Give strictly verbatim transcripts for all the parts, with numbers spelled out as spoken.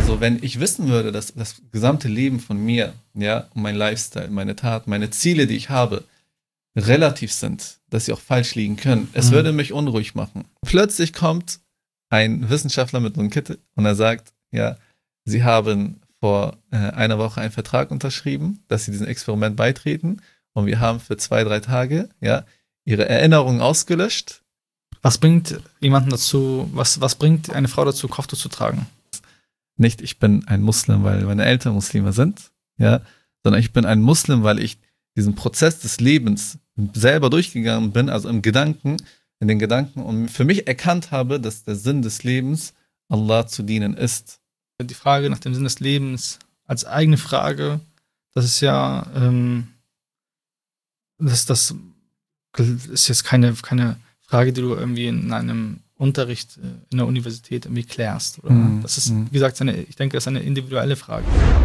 Also wenn ich wissen würde, dass das gesamte Leben von mir, ja, mein Lifestyle, meine Taten, meine Ziele, die ich habe, relativ sind, dass sie auch falsch liegen können, es Mhm. würde mich unruhig machen. Plötzlich kommt ein Wissenschaftler mit einem Kittel und er sagt, ja, sie haben vor äh, einer Woche einen Vertrag unterschrieben, dass sie diesem Experiment beitreten und wir haben für zwei, drei Tage, ja, ihre Erinnerungen ausgelöscht. Was bringt jemanden dazu, was, was bringt eine Frau dazu, Kopftuch zu tragen? Nicht, ich bin ein Muslim, weil meine Eltern Muslime sind, ja, sondern ich bin ein Muslim, weil ich diesen Prozess des Lebens selber durchgegangen bin, also im Gedanken, in den Gedanken und für mich erkannt habe, dass der Sinn des Lebens Allah zu dienen ist. Die Frage nach dem Sinn des Lebens als eigene Frage, das ist ja, ähm, das, das ist jetzt keine, keine Frage, die du irgendwie in einem Unterricht in der Universität irgendwie klärst. Oder? Mhm. Das ist, wie gesagt, eine, ich denke, das ist eine individuelle Frage.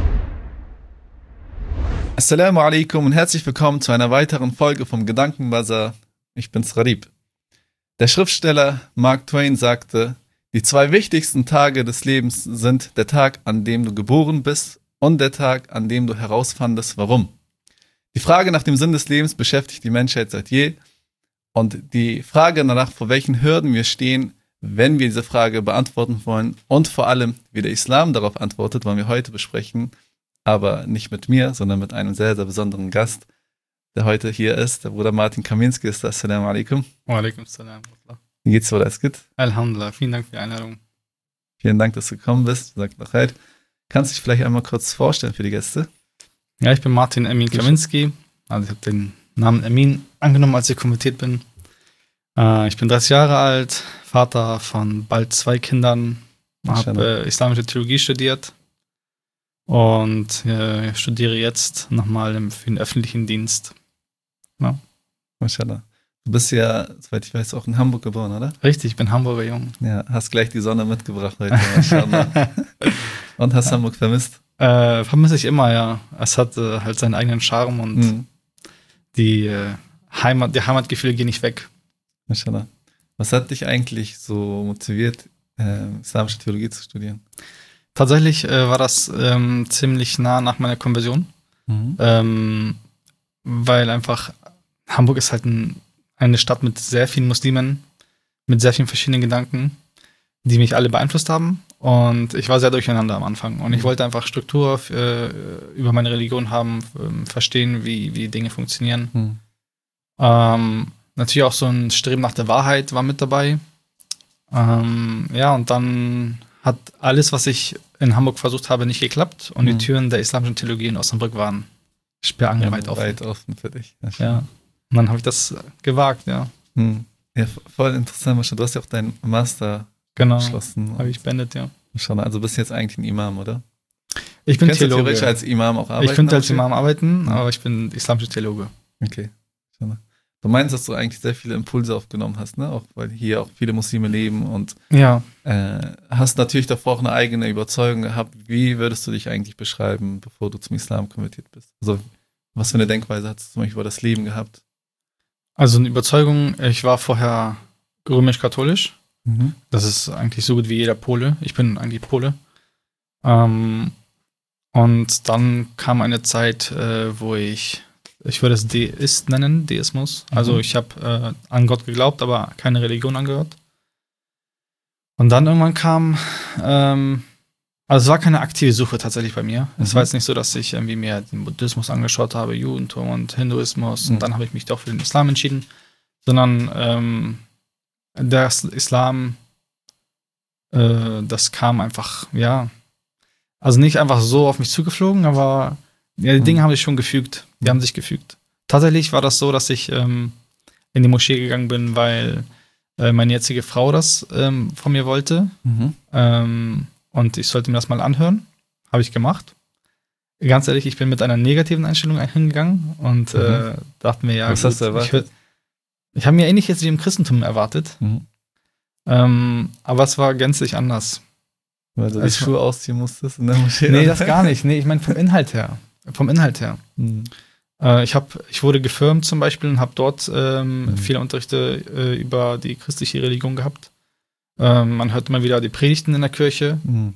Assalamu alaikum und herzlich willkommen zu einer weiteren Folge vom Gedankenbazar. Ich bin's Gharib. Der Schriftsteller Mark Twain sagte, die zwei wichtigsten Tage des Lebens sind der Tag, an dem du geboren bist und der Tag, an dem du herausfandest, warum. Die Frage nach dem Sinn des Lebens beschäftigt die Menschheit seit je und die Frage danach, vor welchen Hürden wir stehen, wenn wir diese Frage beantworten wollen und vor allem, wie der Islam darauf antwortet, wollen wir heute besprechen, aber nicht mit mir, sondern mit einem sehr, sehr besonderen Gast, der heute hier ist. Der Bruder Martin Kaminski ist. Assalamu alaikum. Wa alaikum salam. Wie geht's dir, alles gut? Alhamdulillah, vielen Dank für die Einladung. Vielen Dank, dass du gekommen bist. Sag doch halt. Kannst du dich vielleicht einmal kurz vorstellen für die Gäste? Ja, ich bin Martin Emin Kaminski. Also ich habe den Namen Emin angenommen, als ich konvertiert bin. Äh, ich bin dreißig Jahre alt, Vater von bald zwei Kindern, habe äh, islamische Theologie studiert und äh, studiere jetzt nochmal im, für den öffentlichen Dienst. Ja. Mashallah. Du bist ja, soweit ich weiß, auch in Hamburg geboren, oder? Richtig, ich bin Hamburger Jung. Ja, hast gleich die Sonne mitgebracht heute, Mashallah. Und hast ja. Hamburg vermisst? Äh, vermisse ich immer, ja. Es hat äh, halt seinen eigenen Charme und mhm. die äh, Heimat, die Heimatgefühle gehen nicht weg. Mashallah. Was hat dich eigentlich so motiviert, äh, islamische Theologie zu studieren? Tatsächlich äh, war das ähm, ziemlich nah nach meiner Konversion, mhm. ähm, weil einfach Hamburg ist halt ein, eine Stadt mit sehr vielen Muslimen, mit sehr vielen verschiedenen Gedanken, die mich alle beeinflusst haben. Und ich war sehr durcheinander am Anfang. Und ich wollte einfach Struktur äh, über meine Religion haben, äh, verstehen, wie, wie Dinge funktionieren. Mhm. Ähm, natürlich auch so ein Streben nach der Wahrheit war mit dabei. Ähm, ja, und dann hat alles, was ich in Hamburg versucht habe, nicht geklappt. Und mhm. die Türen der islamischen Theologie in Osnabrück waren sperrangelweit ja, offen. Weit offen für dich. Ja, ja. Und dann habe ich das gewagt, ja. Mhm. Ja, voll interessant. Du hast ja auch deinen Master genau, abgeschlossen. Habe ich beendet, ja. Also bist du jetzt eigentlich ein Imam, oder? Ich bin du Theologe. Theoretisch als Imam auch arbeiten? Ich könnte als Imam arbeiten, mhm. aber ich bin islamischer Theologe. Okay. Du meinst, dass du eigentlich sehr viele Impulse aufgenommen hast, ne? Auch weil hier auch viele Muslime leben und ja. äh, hast natürlich davor auch eine eigene Überzeugung gehabt. Wie würdest du dich eigentlich beschreiben, bevor du zum Islam konvertiert bist? Also was für eine Denkweise hast du zum Beispiel über das Leben gehabt? Also eine Überzeugung, ich war vorher römisch-katholisch. Mhm. Das ist eigentlich so gut wie jeder Pole. Ich bin eigentlich Pole. Ähm, und dann kam eine Zeit, äh, wo ich, ich würde es Deist nennen, Deismus. Mhm. Also ich habe äh, an Gott geglaubt, aber keine Religion angehört. Und dann irgendwann kam, ähm, also es war keine aktive Suche tatsächlich bei mir. Mhm. Es war jetzt nicht so, dass ich irgendwie mir den Buddhismus angeschaut habe, Judentum und Hinduismus. Mhm. Und dann habe ich mich doch für den Islam entschieden. Sondern ähm, der Islam, äh, das kam einfach, ja, also nicht einfach so auf mich zugeflogen, aber ja, die Dinge mhm. haben sich schon gefügt. Die haben sich gefügt. Tatsächlich war das so, dass ich ähm, in die Moschee gegangen bin, weil äh, meine jetzige Frau das ähm, von mir wollte. Mhm. Ähm, und ich sollte mir das mal anhören. Habe ich gemacht. Ganz ehrlich, ich bin mit einer negativen Einstellung hingegangen und mhm. äh, dachte mir, ja, was gut, hast du erwartet? Ich, ich habe mir ähnlich jetzt wie im Christentum erwartet. Mhm. Ähm, aber es war gänzlich anders. Weil du die also, Schuhe ausziehen musstest in der Moschee? Nee, das gar nicht. Nee, ich meine vom Inhalt her. Vom Inhalt her. Mhm. Äh, ich, hab, ich wurde gefirmt zum Beispiel und habe dort ähm, mhm. viele Unterrichte äh, über die christliche Religion gehabt. Ähm, man hört immer wieder die Predigten in der Kirche. Mhm.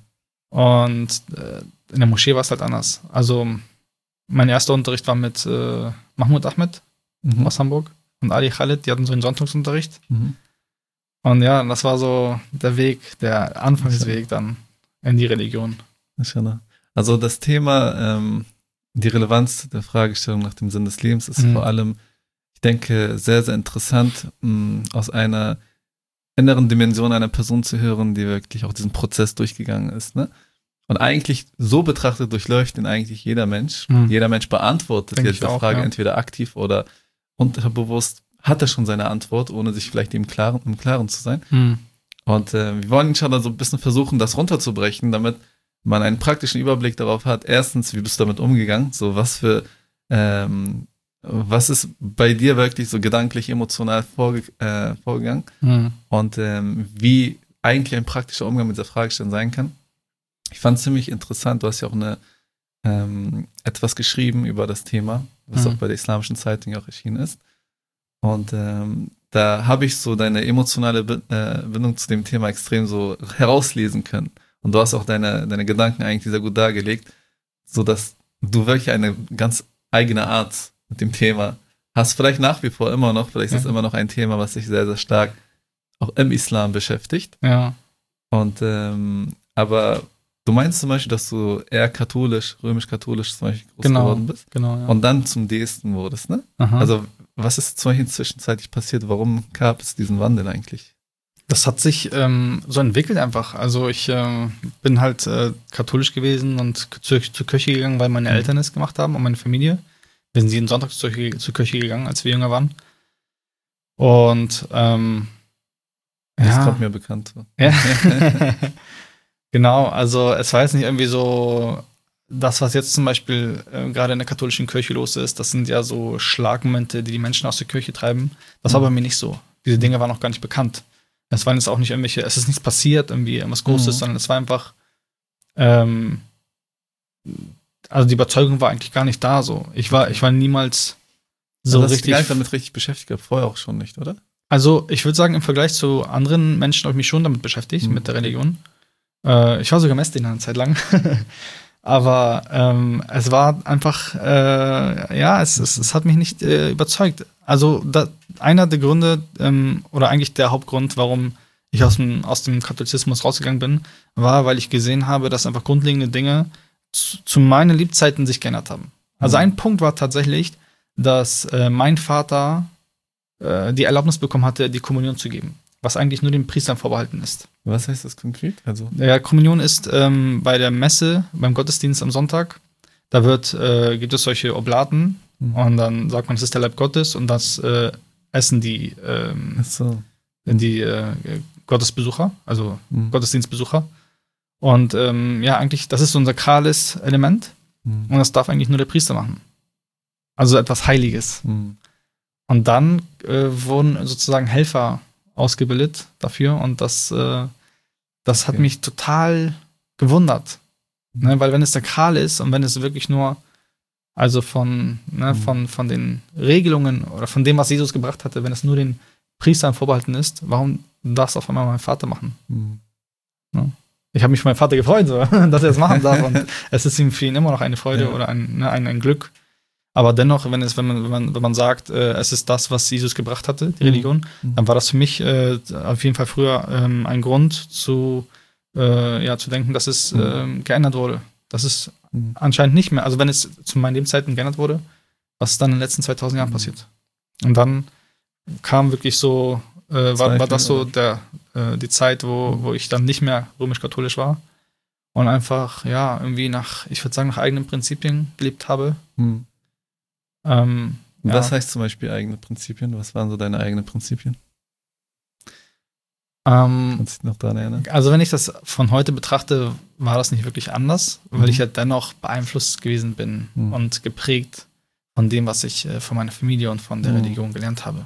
Und äh, in der Moschee war es halt anders. Also mein erster Unterricht war mit äh, Mahmoud Ahmed Mhm. aus Hamburg und Ali Khaled, die hatten so einen Sonntagsunterricht. Mhm. Und ja, das war so der Weg, der Anfangsweg dann in die Religion. Inshallah. Also das Thema, ähm, die Relevanz der Fragestellung nach dem Sinn des Lebens ist Mhm. vor allem, ich denke, sehr, sehr interessant, mh, aus einer inneren Dimension einer Person zu hören, die wirklich auch diesen Prozess durchgegangen ist. Ne? Und eigentlich so betrachtet durchläuft ihn eigentlich jeder Mensch. Mhm. Jeder Mensch beantwortet Denk ja ich diese auch, Frage ja. entweder aktiv oder unterbewusst hat er schon seine Antwort, ohne sich vielleicht im Klaren, im Klaren zu sein. Mhm. Und äh, wir wollen inshallah so ein bisschen versuchen, das runterzubrechen, damit man einen praktischen Überblick darauf hat. Erstens, wie bist du damit umgegangen? So, was für, ähm, was ist bei dir wirklich so gedanklich, emotional vorge äh, vorgegangen? Mhm. Und ähm, wie eigentlich ein praktischer Umgang mit der Fragestellung sein kann. Ich fand es ziemlich interessant. Du hast ja auch eine, ähm, etwas geschrieben über das Thema, was Mhm. auch bei der Islamischen Zeitung auch erschienen ist. Und ähm, da habe ich so deine emotionale Be äh, Bindung zu dem Thema extrem so herauslesen können. Und du hast auch deine, deine Gedanken eigentlich sehr gut dargelegt, sodass du wirklich eine ganz eigene Art mit dem Thema hast. Vielleicht nach wie vor immer noch, vielleicht ist es Ja. immer noch ein Thema, was sich sehr, sehr stark auch im Islam beschäftigt. Ja. Und ähm, aber du meinst zum Beispiel, dass du eher katholisch, römisch-katholisch zum Beispiel groß Genau. geworden bist Genau, ja. und dann zum Deisten wurdest, ne? Aha. Also was ist zum Beispiel zwischenzeitlich passiert? Warum gab es diesen Wandel eigentlich? Das hat sich ähm, so entwickelt einfach. Also ich ähm, bin halt äh, katholisch gewesen und zur, zur Kirche gegangen, weil meine Mhm. Eltern es gemacht haben und meine Familie. Wir sind jeden Sonntag zur, zur Kirche gegangen, als wir jünger waren. Und ähm, Das ja, kommt mir bekannt vor. ja. Genau, also es war jetzt nicht irgendwie so, das, was jetzt zum Beispiel äh, gerade in der katholischen Kirche los ist, das sind ja so Schlagmomente, die die Menschen aus der Kirche treiben. Das war Mhm. bei mir nicht so. Diese Dinge waren noch gar nicht bekannt. Es waren jetzt auch nicht irgendwelche, es ist nichts passiert, irgendwie irgendwas Großes, Mhm. sondern es war einfach, ähm, also die Überzeugung war eigentlich gar nicht da so. Ich war, Okay. ich war niemals So so hast du dich richtig. gar nicht damit richtig beschäftigt, gehabt, vorher auch schon nicht, oder? Also ich würde sagen, im Vergleich zu anderen Menschen habe ich mich schon damit beschäftigt, Mhm. mit der Religion. Äh, ich war sogar Messdiener eine Zeit lang. Aber ähm, es war einfach, äh, ja, es, es, es hat mich nicht äh, überzeugt. Also da, einer der Gründe, ähm, oder eigentlich der Hauptgrund, warum ich aus dem, aus dem Katholizismus rausgegangen bin, war, weil ich gesehen habe, dass einfach grundlegende Dinge zu, zu meinen Lebzeiten sich geändert haben. Also Mhm. ein Punkt war tatsächlich, dass äh, mein Vater äh, die Erlaubnis bekommen hatte, die Kommunion zu geben, was eigentlich nur den Priestern vorbehalten ist. Was heißt das konkret? Also, Ja, Kommunion ist ähm, bei der Messe, beim Gottesdienst am Sonntag, da wird, äh, gibt es solche Oblaten mhm. und dann sagt man, es ist der Leib Gottes und das äh, essen die, ähm, Ach so. die äh, Gottesbesucher, also Mhm. Gottesdienstbesucher. Und ähm, ja, eigentlich, das ist so ein sakrales Element Mhm. und das darf eigentlich nur der Priester machen. Also etwas Heiliges. Mhm. Und dann äh, wurden sozusagen Helfer ausgebildet dafür und das, äh, das hat Okay. mich total gewundert. Ne? Weil wenn es sakral ist und wenn es wirklich nur also von, ne, Mhm. von, von den Regelungen oder von dem, was Jesus gebracht hatte, wenn es nur den Priestern vorbehalten ist, warum darf es auf einmal mein Vater machen? Mhm. Ich habe mich für meinen Vater gefreut, so, dass er es machen darf und es ist ihm für ihn immer noch eine Freude Ja. oder ein, ne, ein, ein Glück. Aber dennoch, wenn es, wenn man, wenn man, wenn man sagt, äh, es ist das, was Jesus gebracht hatte, die Mhm. Religion, Mhm. dann war das für mich äh, auf jeden Fall früher ähm, ein Grund zu, äh, ja, zu denken, dass es Mhm. ähm, geändert wurde. Das ist Mhm. anscheinend nicht mehr. Also wenn es zu meinen Lebzeiten geändert wurde, was ist dann in den letzten zweitausend Jahren Mhm. passiert? Und dann kam wirklich so, äh, war, war Zweifel, das so oder? der, äh, die Zeit, wo, Mhm. wo ich dann nicht mehr römisch-katholisch war und einfach, ja, irgendwie nach, ich würde sagen, nach eigenen Prinzipien gelebt habe. Mhm. Ähm, ja. Was heißt zum Beispiel eigene Prinzipien? Was waren so deine eigenen Prinzipien? Ähm, Kannst du dich noch daran erinnern? also wenn ich das von heute betrachte, war das nicht wirklich anders, weil Mhm. ich ja dennoch beeinflusst gewesen bin Mhm. und geprägt von dem, was ich äh, von meiner Familie und von der Mhm. Religion gelernt habe.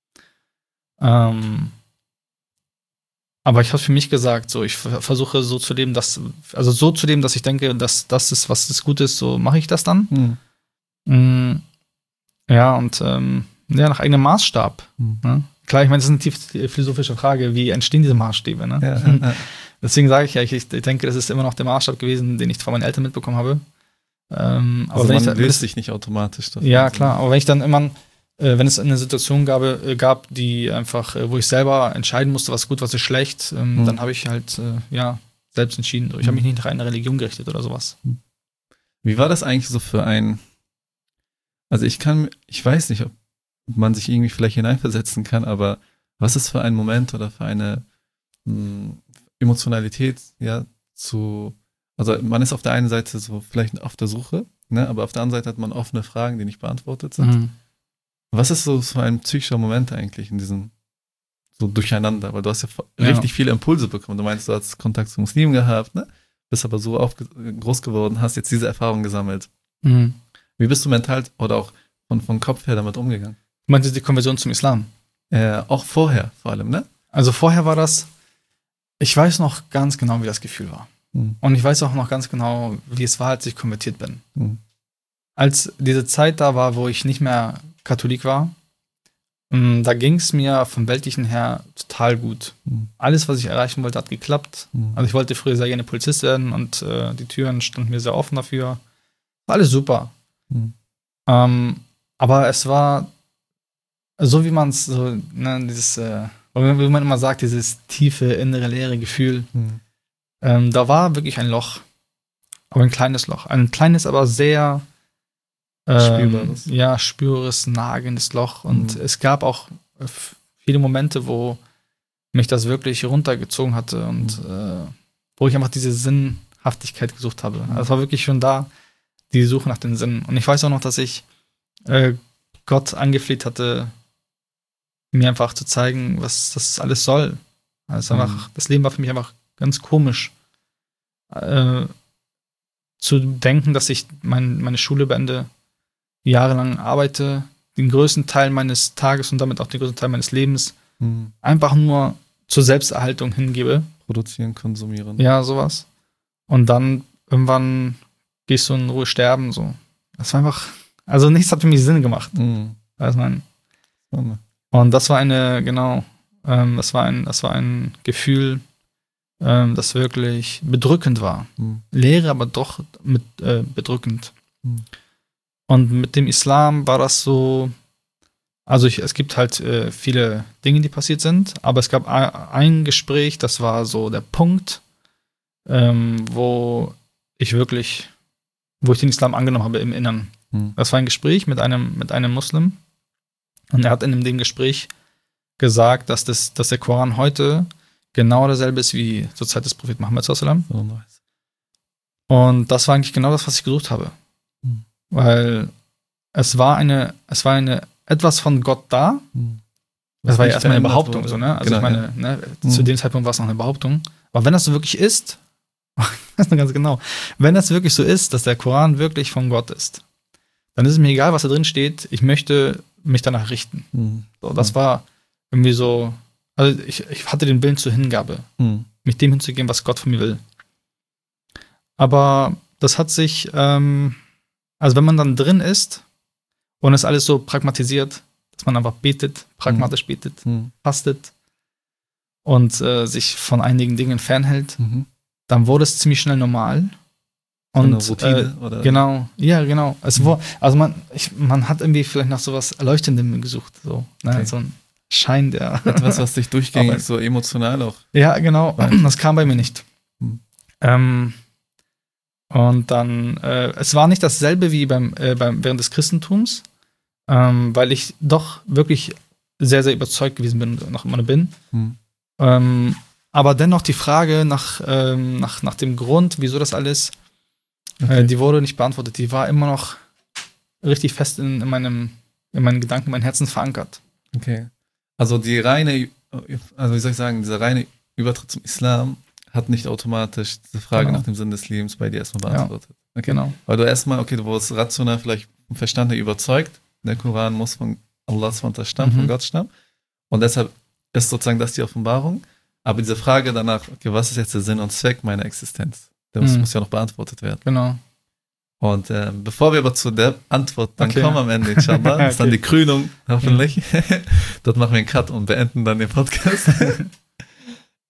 Ähm, aber ich habe für mich gesagt, so ich ver- versuche so zu leben, dass also so zu leben, dass ich denke, dass das ist, was das gut ist, so mache ich das dann. Mhm. Mm, ja und ähm, ja nach eigenem Maßstab. Mhm. Ne? Klar, ich meine, das ist eine tief philosophische Frage, wie entstehen diese Maßstäbe? Ne? Ja, ja, ja. Deswegen sage ich ja, ich, ich denke, das ist immer noch der Maßstab gewesen, den ich von meinen Eltern mitbekommen habe. Ähm, aber Also wenn man ich, löst sich nicht automatisch davon. Ja, klar, aber wenn ich dann immer, äh, wenn es eine Situation gab, äh, gab, die einfach, äh, wo ich selber entscheiden musste, was gut, was ist schlecht, ähm, Mhm. dann habe ich halt, äh, ja, selbst entschieden. Ich habe mich nicht nach einer Religion gerichtet oder sowas. Wie war das eigentlich so für ein, also ich kann, ich weiß nicht, ob man sich irgendwie vielleicht hineinversetzen kann, aber was ist für ein Moment oder für eine mh, Emotionalität, ja, zu, also man ist auf der einen Seite so vielleicht auf der Suche, ne, aber auf der anderen Seite hat man offene Fragen, die nicht beantwortet sind. Mhm. Was ist so für ein psychischer Moment eigentlich in diesem so Durcheinander? Weil du hast ja, Ja. richtig viele Impulse bekommen. Du meinst, du hast Kontakt zu Muslimen gehabt, ne? Bist aber so aufge- groß geworden, hast jetzt diese Erfahrung gesammelt. Mhm. Wie bist du mental oder auch von, von Kopf her damit umgegangen? Du meintest die Konversion zum Islam? Äh, auch vorher vor allem, ne? Also vorher war das, ich weiß noch ganz genau, wie das Gefühl war. Mhm. Und ich weiß auch noch ganz genau, wie es war, als ich konvertiert bin. Mhm. Als diese Zeit da war, wo ich nicht mehr Katholik war, mh, da ging es mir vom Weltlichen her total gut. Mhm. Alles, was ich erreichen wollte, hat geklappt. Mhm. Also ich wollte früher sehr gerne Polizist werden und äh, die Türen standen mir sehr offen dafür. War alles super. Mhm. Ähm, aber es war so, wie man es so, ne, dieses, äh, wie man immer sagt, dieses tiefe, innere, leere Gefühl. Mhm. Ähm, da war wirklich ein Loch. Aber ein kleines Loch. Ein kleines, aber sehr ähm, Spürbares. ja, spürbares, nagendes Loch. Und Mhm. es gab auch äh, viele Momente, wo mich das wirklich runtergezogen hatte und äh, wo ich einfach diese Sinnhaftigkeit gesucht habe. Also es war wirklich schon da, die Suche nach den Sinn. Und ich weiß auch noch, dass ich äh, Gott angefleht hatte, mir einfach zu zeigen, was das alles soll. Also Mhm. einfach, das Leben war für mich einfach ganz komisch. Äh, zu denken, dass ich mein, meine Schule beende, jahrelang arbeite, den größten Teil meines Tages und damit auch den größten Teil meines Lebens Mhm. einfach nur zur Selbsterhaltung hingebe. Produzieren, konsumieren. Ja, sowas. Und dann irgendwann gehst du in Ruhe sterben, so. Das war einfach, also nichts hat für mich Sinn gemacht. Mhm. Weiß man. So, Und das war eine, genau, ähm, das war ein, das war ein Gefühl, ähm, das wirklich bedrückend war. Mhm. Leere, aber doch mit, äh, bedrückend. Mhm. Und mit dem Islam war das so, also ich, es gibt halt äh, viele Dinge, die passiert sind, aber es gab a- ein Gespräch, das war so der Punkt, ähm, wo ich wirklich, wo ich den Islam angenommen habe im Innern. Mhm. Das war ein Gespräch mit einem, mit einem Muslim und er hat in dem Gespräch gesagt, dass, das, dass der Koran heute genau dasselbe ist wie zur Zeit des Propheten Muhammad sallallahu alaihi wasallam. So nice. Und das war eigentlich genau das, was ich gesucht habe. Mhm. Weil es war eine, es war eine etwas von Gott da. Mhm. Das war ja nicht erstmal eine verändert Behauptung, wurde. so, ne? Also Genau, ich meine, ne, zu Mhm. dem Zeitpunkt war es noch eine Behauptung. Aber wenn das so wirklich ist, das ist ganz genau, wenn das wirklich so ist, dass der Koran wirklich von Gott ist, dann ist es mir egal, was da drin steht. Ich möchte mich danach richten. Mhm. So, das Mhm. war irgendwie so, also ich, ich hatte den Willen zur Hingabe, Mhm. mich dem hinzugeben, was Gott von mir will. Aber das hat sich, ähm, also wenn man dann drin ist und es alles so pragmatisiert, dass man einfach betet, pragmatisch betet, Mhm. fastet und äh, sich von einigen Dingen fernhält, Mhm. dann wurde es ziemlich schnell normal. So Und eine Routine äh, oder genau, ja, genau. Es Mhm. war, also man, ich, man hat irgendwie vielleicht nach sowas Erleuchtendem gesucht, so, ne? Okay. So ein Schein, der etwas, was dich durchgängig Aber- so emotional auch. Ja, genau. Weiß. Das kam bei mir nicht. Hm. Ähm, und dann, äh, es war nicht dasselbe wie beim, äh, beim während des Christentums, ähm, weil ich doch wirklich sehr, sehr überzeugt gewesen bin und noch immer bin. Mhm. Ähm, aber dennoch die Frage nach, ähm, nach, nach dem Grund, wieso das alles, Okay. äh, die wurde nicht beantwortet. Die war immer noch richtig fest in, in meinem, in meinen Gedanken, in meinem Herzen verankert. Okay. Also die reine, also wie soll ich sagen, dieser reine Übertritt zum Islam hat nicht automatisch diese Frage Genau. nach dem Sinn des Lebens bei dir erstmal Ja. beantwortet. Okay. Genau. Weil du erstmal, okay, du wurdest rational vielleicht vom Verstand her überzeugt, der Koran muss von Allah stammen, Mhm. von Gott stammen. Und deshalb ist sozusagen das die Offenbarung. Aber diese Frage danach, okay, was ist jetzt der Sinn und Zweck meiner Existenz? Der muss, Mhm. muss ja noch beantwortet werden. Genau. Und äh, bevor wir aber zu der Antwort dann Okay. kommen am Ende, inshallah, ist dann Okay. die Krönung, hoffentlich. Dort machen wir einen Cut und beenden dann den Podcast.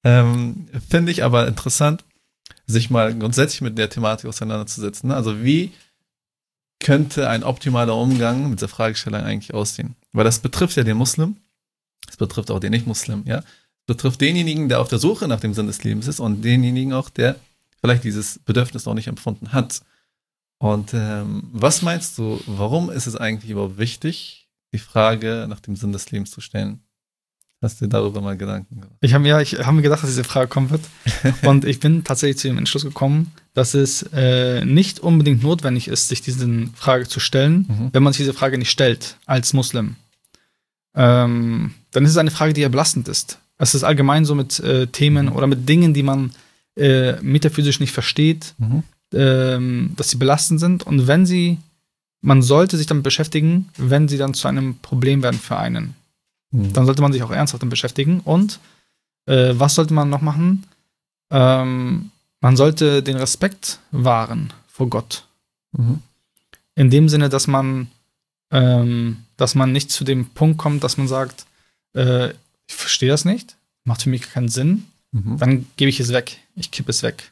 Ähm, Finde ich aber interessant, sich mal grundsätzlich mit der Thematik auseinanderzusetzen. Also wie könnte ein optimaler Umgang mit der Fragestellung eigentlich aussehen? Weil das betrifft ja den Muslim, es betrifft auch den Nicht-Muslim, ja. Es betrifft denjenigen, der auf der Suche nach dem Sinn des Lebens ist und denjenigen auch, der vielleicht dieses Bedürfnis noch nicht empfunden hat. Und ähm, was meinst du, warum ist es eigentlich überhaupt wichtig, die Frage nach dem Sinn des Lebens zu stellen? Hast du dir darüber mal Gedanken gemacht? Ich habe mir, ich hab mir gedacht, dass diese Frage kommen wird. Und ich bin tatsächlich zu dem Entschluss gekommen, dass es äh, nicht unbedingt notwendig ist, sich diese Frage zu stellen, mhm. wenn man sich diese Frage nicht stellt als Muslim. Ähm, dann ist es eine Frage, die eher belastend ist. Es ist allgemein so mit äh, Themen mhm. oder mit Dingen, die man äh, metaphysisch nicht versteht, mhm. ähm, dass sie belastend sind. Und wenn sie, man sollte sich damit beschäftigen, wenn sie dann zu einem Problem werden für einen. Mhm. Dann sollte man sich auch ernsthaft damit beschäftigen. Und äh, was sollte man noch machen? Ähm, man sollte den Respekt wahren vor Gott. Mhm. In dem Sinne, dass man ähm, dass man nicht zu dem Punkt kommt, dass man sagt, äh, ich verstehe das nicht, macht für mich keinen Sinn, mhm. dann gebe ich es weg, ich kippe es weg.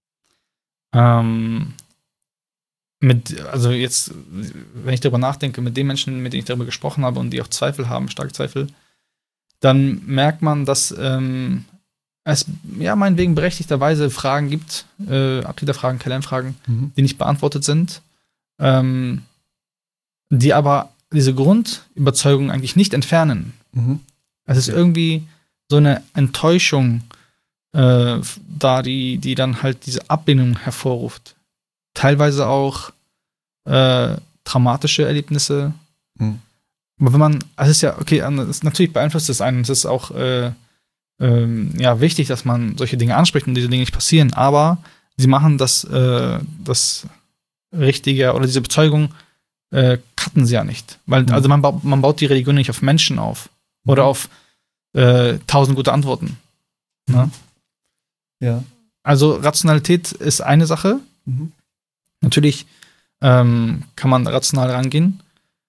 Ähm, mit, also jetzt, wenn ich darüber nachdenke, mit den Menschen, mit denen ich darüber gesprochen habe und die auch Zweifel haben, starke Zweifel, dann merkt man, dass ähm, es ja meinetwegen berechtigterweise Fragen gibt, äh, Aqidah-Fragen, Kalam-Fragen, mhm. die nicht beantwortet sind, ähm, die aber diese Grundüberzeugung eigentlich nicht entfernen. Mhm. Es ist irgendwie so eine Enttäuschung äh, da, die, die dann halt diese Ablehnung hervorruft. Teilweise auch äh, traumatische Erlebnisse. Mhm. Aber wenn man, es ist ja, okay, es natürlich beeinflusst es einen. Es ist auch äh, ähm, ja, wichtig, dass man solche Dinge anspricht und diese Dinge nicht passieren. Aber sie machen das, äh, das Richtige oder diese Bezeugung äh, cutten sie ja nicht. Weil, mhm. also man, ba- man baut die Religion nicht auf Menschen auf. Oder auf äh, tausend gute Antworten. Mhm. Ne? Ja. Also Rationalität ist eine Sache. Mhm. Natürlich ähm, kann man rational rangehen.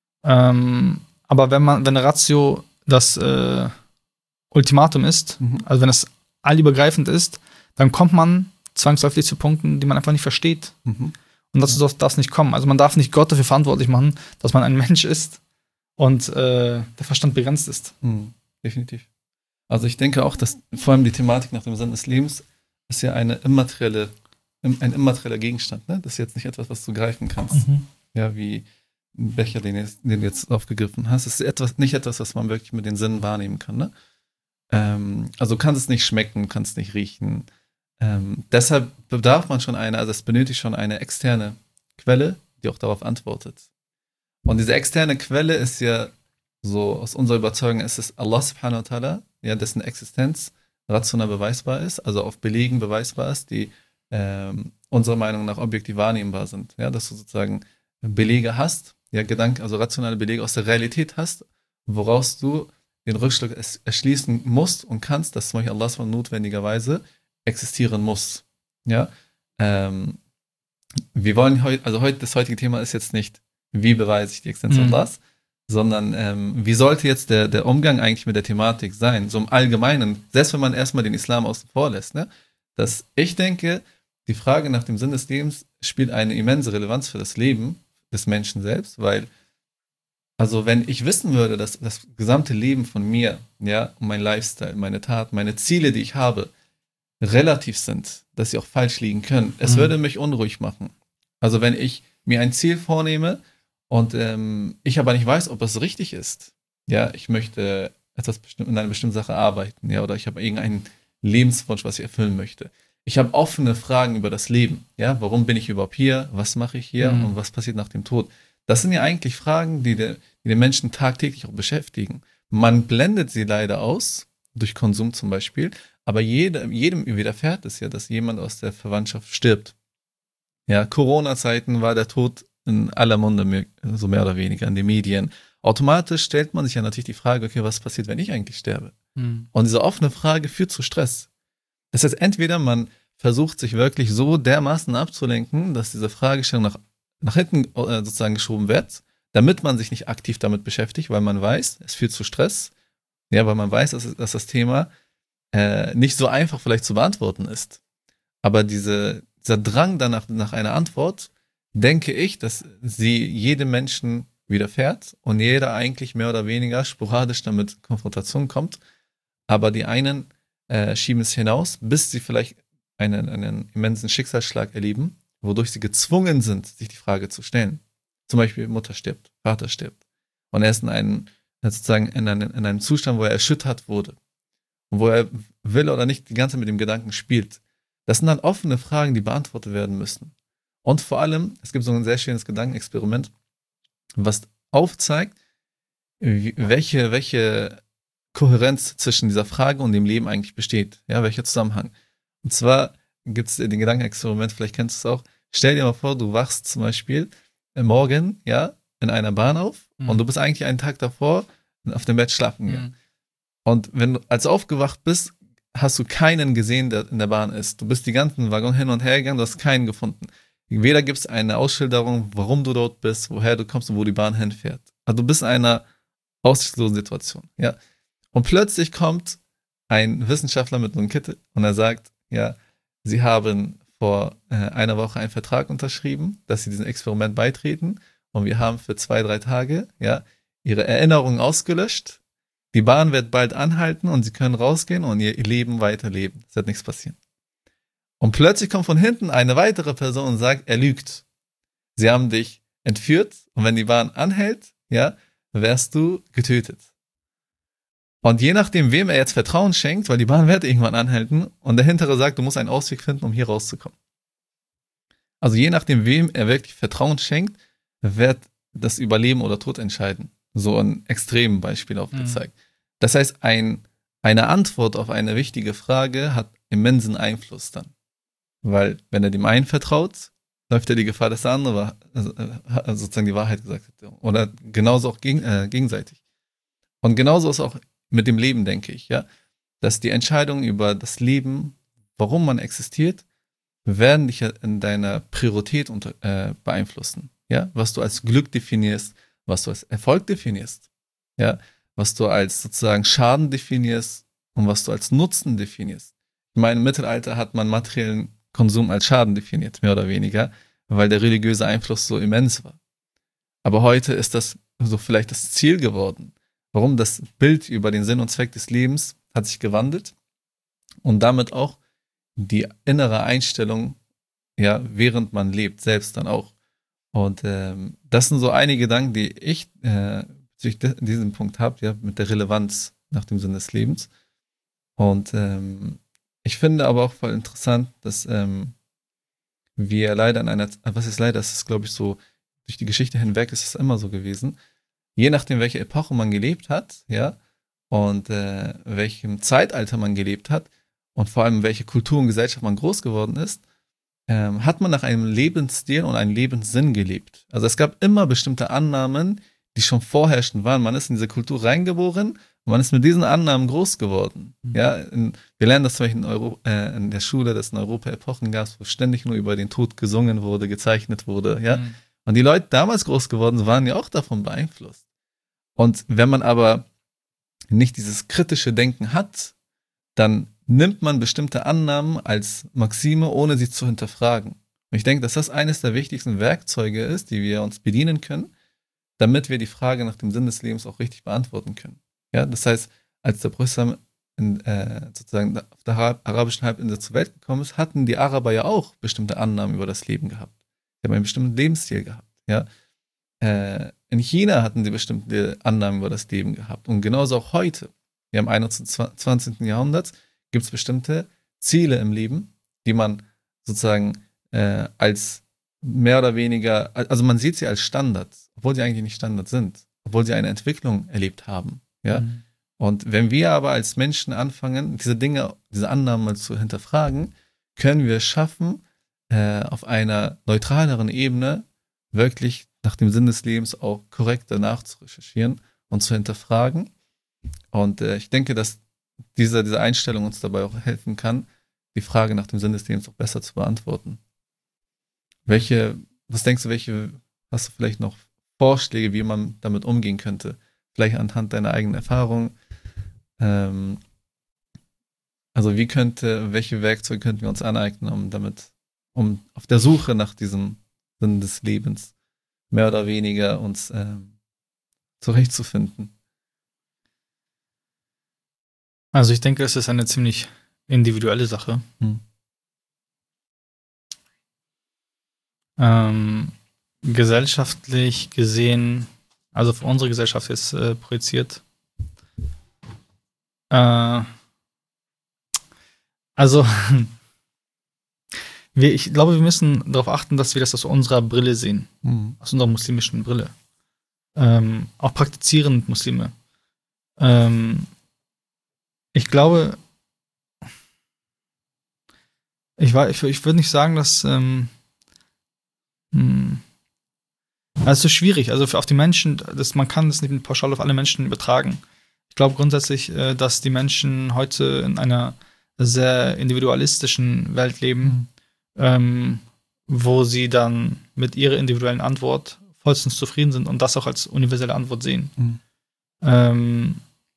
Ähm, aber wenn man, wenn eine Ratio das äh, Ultimatum ist, mhm. also wenn es allübergreifend ist, dann kommt man zwangsläufig zu Punkten, die man einfach nicht versteht. Mhm. Und dazu darf das nicht kommen. Also man darf nicht Gott dafür verantwortlich machen, dass man ein Mensch ist und äh, der Verstand begrenzt ist. Mhm. Definitiv. Also ich denke auch, dass vor allem die Thematik nach dem Sinn des Lebens ist ja eine immaterielle, ein immaterieller Gegenstand. Ne? Das ist jetzt nicht etwas, was du greifen kannst. Mhm. Ja, wie ein Becher, den, jetzt, den du jetzt aufgegriffen hast. Es ist etwas, nicht etwas, was man wirklich mit den Sinnen wahrnehmen kann. Ne? Ähm, also du kannst es nicht schmecken, kannst es nicht riechen. Ähm, deshalb bedarf man schon eine, also es benötigt schon eine externe Quelle, die auch darauf antwortet. Und diese externe Quelle ist ja so, aus unserer Überzeugung ist es Allah subhanahu wa ta'ala, ja, dessen Existenz rational beweisbar ist, also auf Belegen beweisbar ist, die ähm, unserer Meinung nach objektiv wahrnehmbar sind. Ja, dass du sozusagen Belege hast, ja, Gedanken, also rationale Belege aus der Realität hast, woraus du den Rückschluss erschließen musst und kannst, dass zum Beispiel Allah von notwendigerweise existieren muss. Ja, ähm, wir wollen heute, also heute, das heutige Thema ist jetzt nicht, wie beweise ich die Existenz mhm. Allahs, sondern ähm, wie sollte jetzt der, der Umgang eigentlich mit der Thematik sein, so im Allgemeinen, selbst wenn man erstmal den Islam außen vor lässt, ne? Dass ich denke, die Frage nach dem Sinn des Lebens spielt eine immense Relevanz für das Leben des Menschen selbst, weil, also wenn ich wissen würde, dass das gesamte Leben von mir, ja, mein Lifestyle, meine Taten, meine Ziele, die ich habe, relativ sind, dass sie auch falsch liegen können, es mhm. würde mich unruhig machen. Also wenn ich mir ein Ziel vornehme und ähm, ich aber nicht weiß, ob es richtig ist, ja, ich möchte etwas bestimmt, in einer bestimmten Sache arbeiten, ja, oder ich habe irgendeinen Lebenswunsch, was ich erfüllen möchte. Ich habe offene Fragen über das Leben, ja, warum bin ich überhaupt hier, was mache ich hier mhm. und was passiert nach dem Tod. Das sind ja eigentlich Fragen, die, de, die den Menschen tagtäglich auch beschäftigen. Man blendet sie leider aus, durch Konsum zum Beispiel, aber jede, jedem widerfährt es ja, dass jemand aus der Verwandtschaft stirbt. Ja, Corona-Zeiten war der Tod in aller Munde, so mehr oder weniger in den Medien. Automatisch stellt man sich ja natürlich die Frage, okay, was passiert, wenn ich eigentlich sterbe? Mhm. Und diese offene Frage führt zu Stress. Das heißt, entweder man versucht, sich wirklich so dermaßen abzulenken, dass diese Fragestellung nach, nach hinten äh, sozusagen geschoben wird, damit man sich nicht aktiv damit beschäftigt, weil man weiß, es führt zu Stress. Ja, weil man weiß, dass, dass das Thema äh, nicht so einfach vielleicht zu beantworten ist. Aber diese, dieser Drang danach nach einer Antwort, denke ich, dass sie jedem Menschen widerfährt und jeder eigentlich mehr oder weniger sporadisch damit Konfrontation kommt. Aber die einen äh, schieben es hinaus, bis sie vielleicht einen, einen immensen Schicksalsschlag erleben, wodurch sie gezwungen sind, sich die Frage zu stellen. Zum Beispiel Mutter stirbt, Vater stirbt. Und er ist in einem, sozusagen in einem, in einem Zustand, wo er erschüttert wurde. Und wo er will oder nicht die ganze Zeit mit dem Gedanken spielt. Das sind dann offene Fragen, die beantwortet werden müssen. Und vor allem, es gibt so ein sehr schönes Gedankenexperiment, was aufzeigt, welche, welche Kohärenz zwischen dieser Frage und dem Leben eigentlich besteht. Ja, welcher Zusammenhang. Und zwar gibt es den Gedankenexperiment, vielleicht kennst du es auch. Stell dir mal vor, du wachst zum Beispiel morgen, ja, in einer Bahn auf mhm. und du bist eigentlich einen Tag davor auf dem Bett schlafen gegangen. Mhm. Und wenn du als aufgewacht bist, hast du keinen gesehen, der in der Bahn ist. Du bist die ganzen Waggon hin und her gegangen, du hast keinen gefunden. Weder gibt es eine Ausschilderung, warum du dort bist, woher du kommst und wo die Bahn hinfährt. Also du bist in einer aussichtslosen Situation, ja. Und plötzlich kommt ein Wissenschaftler mit einem Kittel und er sagt, ja, sie haben vor äh, einer Woche einen Vertrag unterschrieben, dass sie diesem Experiment beitreten und wir haben für zwei, drei Tage, ja, ihre Erinnerungen ausgelöscht. Die Bahn wird bald anhalten und sie können rausgehen und ihr Leben weiterleben. Es wird nichts passieren. Und plötzlich kommt von hinten eine weitere Person und sagt, er lügt. Sie haben dich entführt und wenn die Bahn anhält, ja, wärst du getötet. Und je nachdem, wem er jetzt Vertrauen schenkt, weil die Bahn wird irgendwann anhalten und der Hintere sagt, du musst einen Ausweg finden, um hier rauszukommen. Also je nachdem, wem er wirklich Vertrauen schenkt, wird das Überleben oder Tod entscheiden. So ein extremen Beispiel aufgezeigt. Mhm. Das heißt, ein, eine Antwort auf eine wichtige Frage hat immensen Einfluss dann. Weil wenn er dem einen vertraut, läuft er die Gefahr, dass der andere also sozusagen die Wahrheit gesagt hat. Oder genauso auch geg- äh, gegenseitig. Und genauso ist auch mit dem Leben, denke ich, ja, dass die Entscheidungen über das Leben, warum man existiert, werden dich in deiner Priorität unter, äh, beeinflussen. Ja, was du als Glück definierst, was du als Erfolg definierst, ja, was du als sozusagen Schaden definierst und was du als Nutzen definierst. Ich meine, im Mittelalter hat man materiellen Konsum als Schaden definiert, mehr oder weniger, weil der religiöse Einfluss so immens war. Aber heute ist das so vielleicht das Ziel geworden. Warum? Das Bild über den Sinn und Zweck des Lebens hat sich gewandelt und damit auch die innere Einstellung, ja, während man lebt, selbst dann auch. Und ähm, das sind so einige Gedanken, die ich äh, bezüglich diesem Punkt habe, ja, mit der Relevanz nach dem Sinn des Lebens. Und ähm, ich finde aber auch voll interessant, dass ähm, wir leider in einer, was ist leider, das ist glaube ich so, durch die Geschichte hinweg ist es immer so gewesen, je nachdem, welche Epoche man gelebt hat, ja, und äh, welchem Zeitalter man gelebt hat und vor allem welche Kultur und Gesellschaft man groß geworden ist, ähm, hat man nach einem Lebensstil und einem Lebenssinn gelebt. Also es gab immer bestimmte Annahmen, die schon vorherrschend waren. Man ist in diese Kultur reingeboren und man ist mit diesen Annahmen groß geworden. Mhm. Ja, in, wir lernen das zum Beispiel in, Euro, äh, in der Schule, dass es in Europa Epochen gab, wo ständig nur über den Tod gesungen wurde, gezeichnet wurde, ja. Mhm. Und die Leute damals groß geworden sind, waren ja auch davon beeinflusst. Und wenn man aber nicht dieses kritische Denken hat, dann nimmt man bestimmte Annahmen als Maxime, ohne sie zu hinterfragen. Und ich denke, dass das eines der wichtigsten Werkzeuge ist, die wir uns bedienen können, damit wir die Frage nach dem Sinn des Lebens auch richtig beantworten können. Ja, das heißt, als der Prophet in, äh, sozusagen auf der arabischen Halbinsel zur Welt gekommen ist, hatten die Araber ja auch bestimmte Annahmen über das Leben gehabt. Sie haben einen bestimmten Lebensstil gehabt. Ja, äh, in China hatten sie bestimmte Annahmen über das Leben gehabt. Und genauso auch heute. Wir haben einundzwanzigsten Jahrhundert, gibt es bestimmte Ziele im Leben, die man sozusagen äh, als mehr oder weniger, also man sieht sie als Standards, obwohl sie eigentlich nicht Standard sind, obwohl sie eine Entwicklung erlebt haben. Ja? Mhm. Und wenn wir aber als Menschen anfangen, diese Dinge, diese Annahmen mal zu hinterfragen, können wir es schaffen, äh, auf einer neutraleren Ebene wirklich nach dem Sinn des Lebens auch korrekt danach zu recherchieren und zu hinterfragen. Und äh, ich denke, dass diese, diese Einstellung uns dabei auch helfen kann, die Frage nach dem Sinn des Lebens auch besser zu beantworten. Welche, was denkst du, welche, hast du vielleicht noch Vorschläge, wie man damit umgehen könnte? Vielleicht anhand deiner eigenen Erfahrung. Ähm, Also wie könnte, welche Werkzeuge könnten wir uns aneignen, um damit, um auf der Suche nach diesem Sinn des Lebens mehr oder weniger uns ähm, zurechtzufinden? Also ich denke, es ist eine ziemlich individuelle Sache. Hm. Ähm, gesellschaftlich gesehen, also für unsere Gesellschaft jetzt äh, projiziert. Äh, also, wir, ich glaube, wir müssen darauf achten, dass wir das aus unserer Brille sehen, Hm. aus unserer muslimischen Brille. Ähm, auch praktizierend Muslime. Ähm, ich glaube, ich, war- ich, ich würde nicht sagen, dass ähm, hm, also es ist schwierig. Also für auf die Menschen, das, man kann das nicht pauschal auf alle Menschen übertragen. Ich glaube grundsätzlich, äh, dass die Menschen heute in einer sehr individualistischen Welt leben, ähm, wo sie dann mit ihrer individuellen Antwort vollstens zufrieden sind und das auch als universelle Antwort sehen. Hm. Ähm,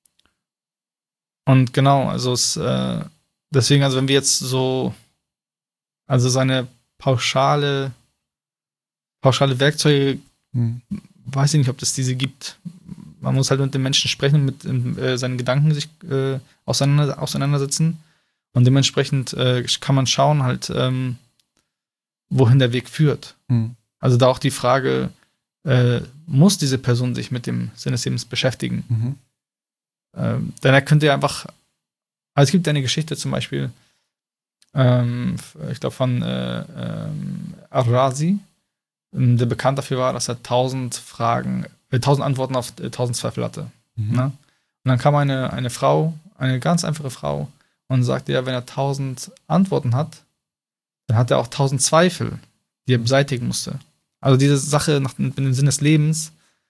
und genau, also es, äh, deswegen, also wenn wir jetzt so, also seine pauschale, pauschale Werkzeuge, Hm. weiß ich nicht, ob das diese gibt. Man muss halt mit den Menschen sprechen, mit äh, seinen Gedanken sich äh, auseinander, auseinandersetzen. Und dementsprechend äh, kann man schauen, halt, ähm, wohin der Weg führt. Hm. Also da auch die Frage, äh, muss diese Person sich mit dem Sinn des Lebens beschäftigen? Mhm. Ähm, denn er könnte ja einfach, also es gibt eine Geschichte zum Beispiel, ähm, ich glaube von äh, ähm, Ar-Razi, der bekannt dafür war, dass er tausend Fragen, äh, tausend Antworten auf äh, tausend Zweifel hatte. Mhm. Ne? Und dann kam eine, eine Frau, eine ganz einfache Frau, und sagte, ja, wenn er tausend Antworten hat, dann hat er auch tausend Zweifel, die er beseitigen musste. Also diese Sache nach dem, dem Sinn des Lebens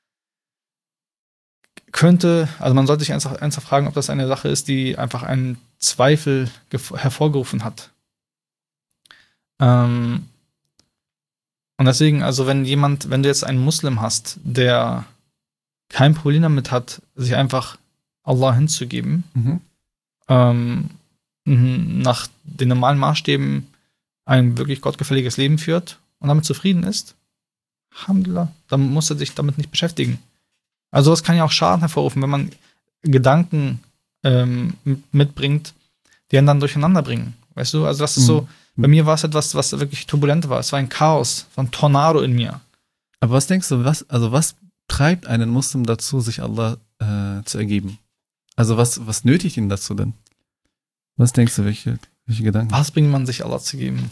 könnte, also man sollte sich ernsthaft, ernsthaft fragen, ob das eine Sache ist, die einfach einen Zweifel gef- hervorgerufen hat. Ähm, und deswegen, also wenn jemand, wenn du jetzt einen Muslim hast, der kein Problem damit hat, sich einfach Allah hinzugeben, Mhm. ähm, m- nach den normalen Maßstäben ein wirklich gottgefälliges Leben führt und damit zufrieden ist, Alhamdulillah, dann muss er sich damit nicht beschäftigen. Also das kann ja auch Schaden hervorrufen, wenn man Gedanken ähm, mit- mitbringt, die einen dann durcheinander bringen. Weißt du, also das ist so, Mhm. bei mir war es etwas, was wirklich turbulent war. Es war ein Chaos, so ein Tornado in mir. Aber was denkst du, was, also was treibt einen Muslim dazu, sich Allah äh, zu ergeben? Also was, was nötigt ihn dazu denn? Was denkst du, welche, welche Gedanken? Was bringt man sich Allah zu geben?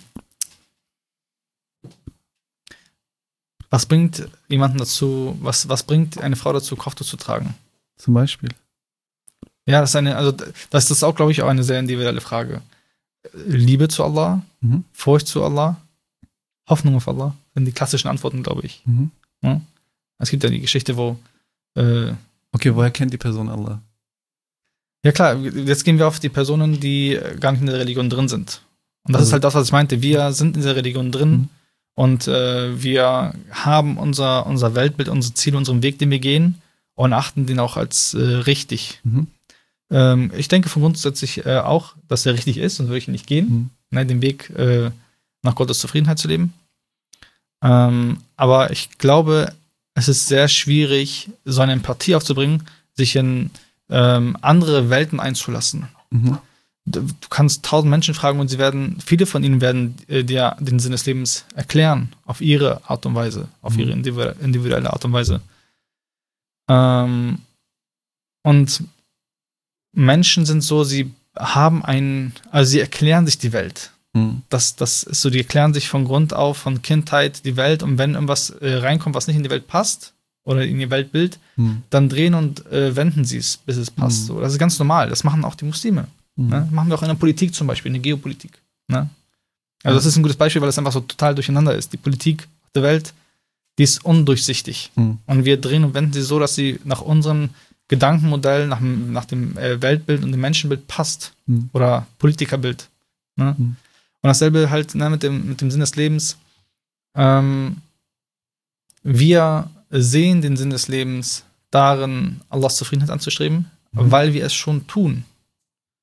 Was bringt jemanden dazu, was, was bringt eine Frau dazu, Kopftuch zu tragen? Zum Beispiel. Ja, das ist eine, also das ist auch, glaube ich, auch eine sehr individuelle Frage. Liebe zu Allah, Mhm. Furcht zu Allah, Hoffnung auf Allah, sind die klassischen Antworten, glaube ich. Mhm. Ja? Es gibt ja die Geschichte, wo äh, Okay, woher kennt die Person Allah? ja klar, jetzt gehen wir auf die Personen, die gar nicht in der Religion drin sind. Und das Also- ist halt das, was ich meinte. Wir sind in der Religion drin Mhm. und äh, wir haben unser, unser Weltbild, unsere Ziele, unseren Weg, den wir gehen und achten den auch als äh, richtig. Mhm. Ähm, ich denke von grundsätzlich äh, auch, dass er richtig ist und würde ich nicht gehen, Mhm. ne, den Weg äh, nach Gottes Zufriedenheit zu leben. Ähm, aber ich glaube, es ist sehr schwierig, so eine Empathie aufzubringen, sich in ähm, andere Welten einzulassen. Mhm. Du, du kannst tausend Menschen fragen und sie werden, viele von ihnen werden äh, dir den Sinn des Lebens erklären, auf ihre Art und Weise, auf Mhm. ihre individu- individuelle Art und Weise. Ähm, und Menschen sind so, sie haben einen, also sie erklären sich die Welt. Mhm. Das, das ist so, die erklären sich von Grund auf, von Kindheit die Welt, und wenn irgendwas äh, reinkommt, was nicht in die Welt passt oder in ihr Weltbild, Mhm. dann drehen und äh, wenden sie es, bis es passt. Mhm. So, das ist ganz normal. Das machen auch die Muslime. Mhm. Ne? Machen wir auch in der Politik zum Beispiel, in der Geopolitik. Ne? Also Ja. das ist ein gutes Beispiel, weil es einfach so total durcheinander ist. Die Politik der Welt, die ist undurchsichtig. Mhm. Und wir drehen und wenden sie so, dass sie nach unserem Gedankenmodell, nach, dem- nach dem äh, Weltbild und dem Menschenbild passt. Mhm. Oder Politikerbild. Ne? Mhm. Und dasselbe halt ne, mit, dem, mit dem Sinn des Lebens. Ähm, wir sehen den Sinn des Lebens darin, Allahs Zufriedenheit anzustreben, Mhm. weil wir es schon tun.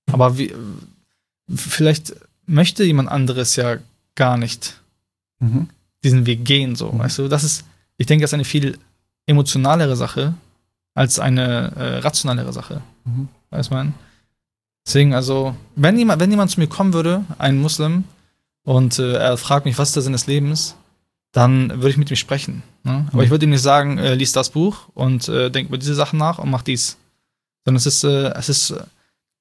Aber wie, vielleicht möchte jemand anderes ja gar nicht Mhm. diesen Weg gehen, so, Mhm. weißt du? Das ist, ich denke, das ist eine viel emotionalere Sache als eine äh, rationalere Sache. Mhm. Weißt du, man? Deswegen, also, wenn jemand, wenn jemand zu mir kommen würde, ein Muslim, und äh, er fragt mich, was ist der Sinn des Lebens, dann würde ich mit ihm sprechen. Ne? Aber Mhm. ich würde ihm nicht sagen, äh, lies das Buch und äh, denk über diese Sachen nach und mach dies. Sondern es ist, äh, es ist, äh,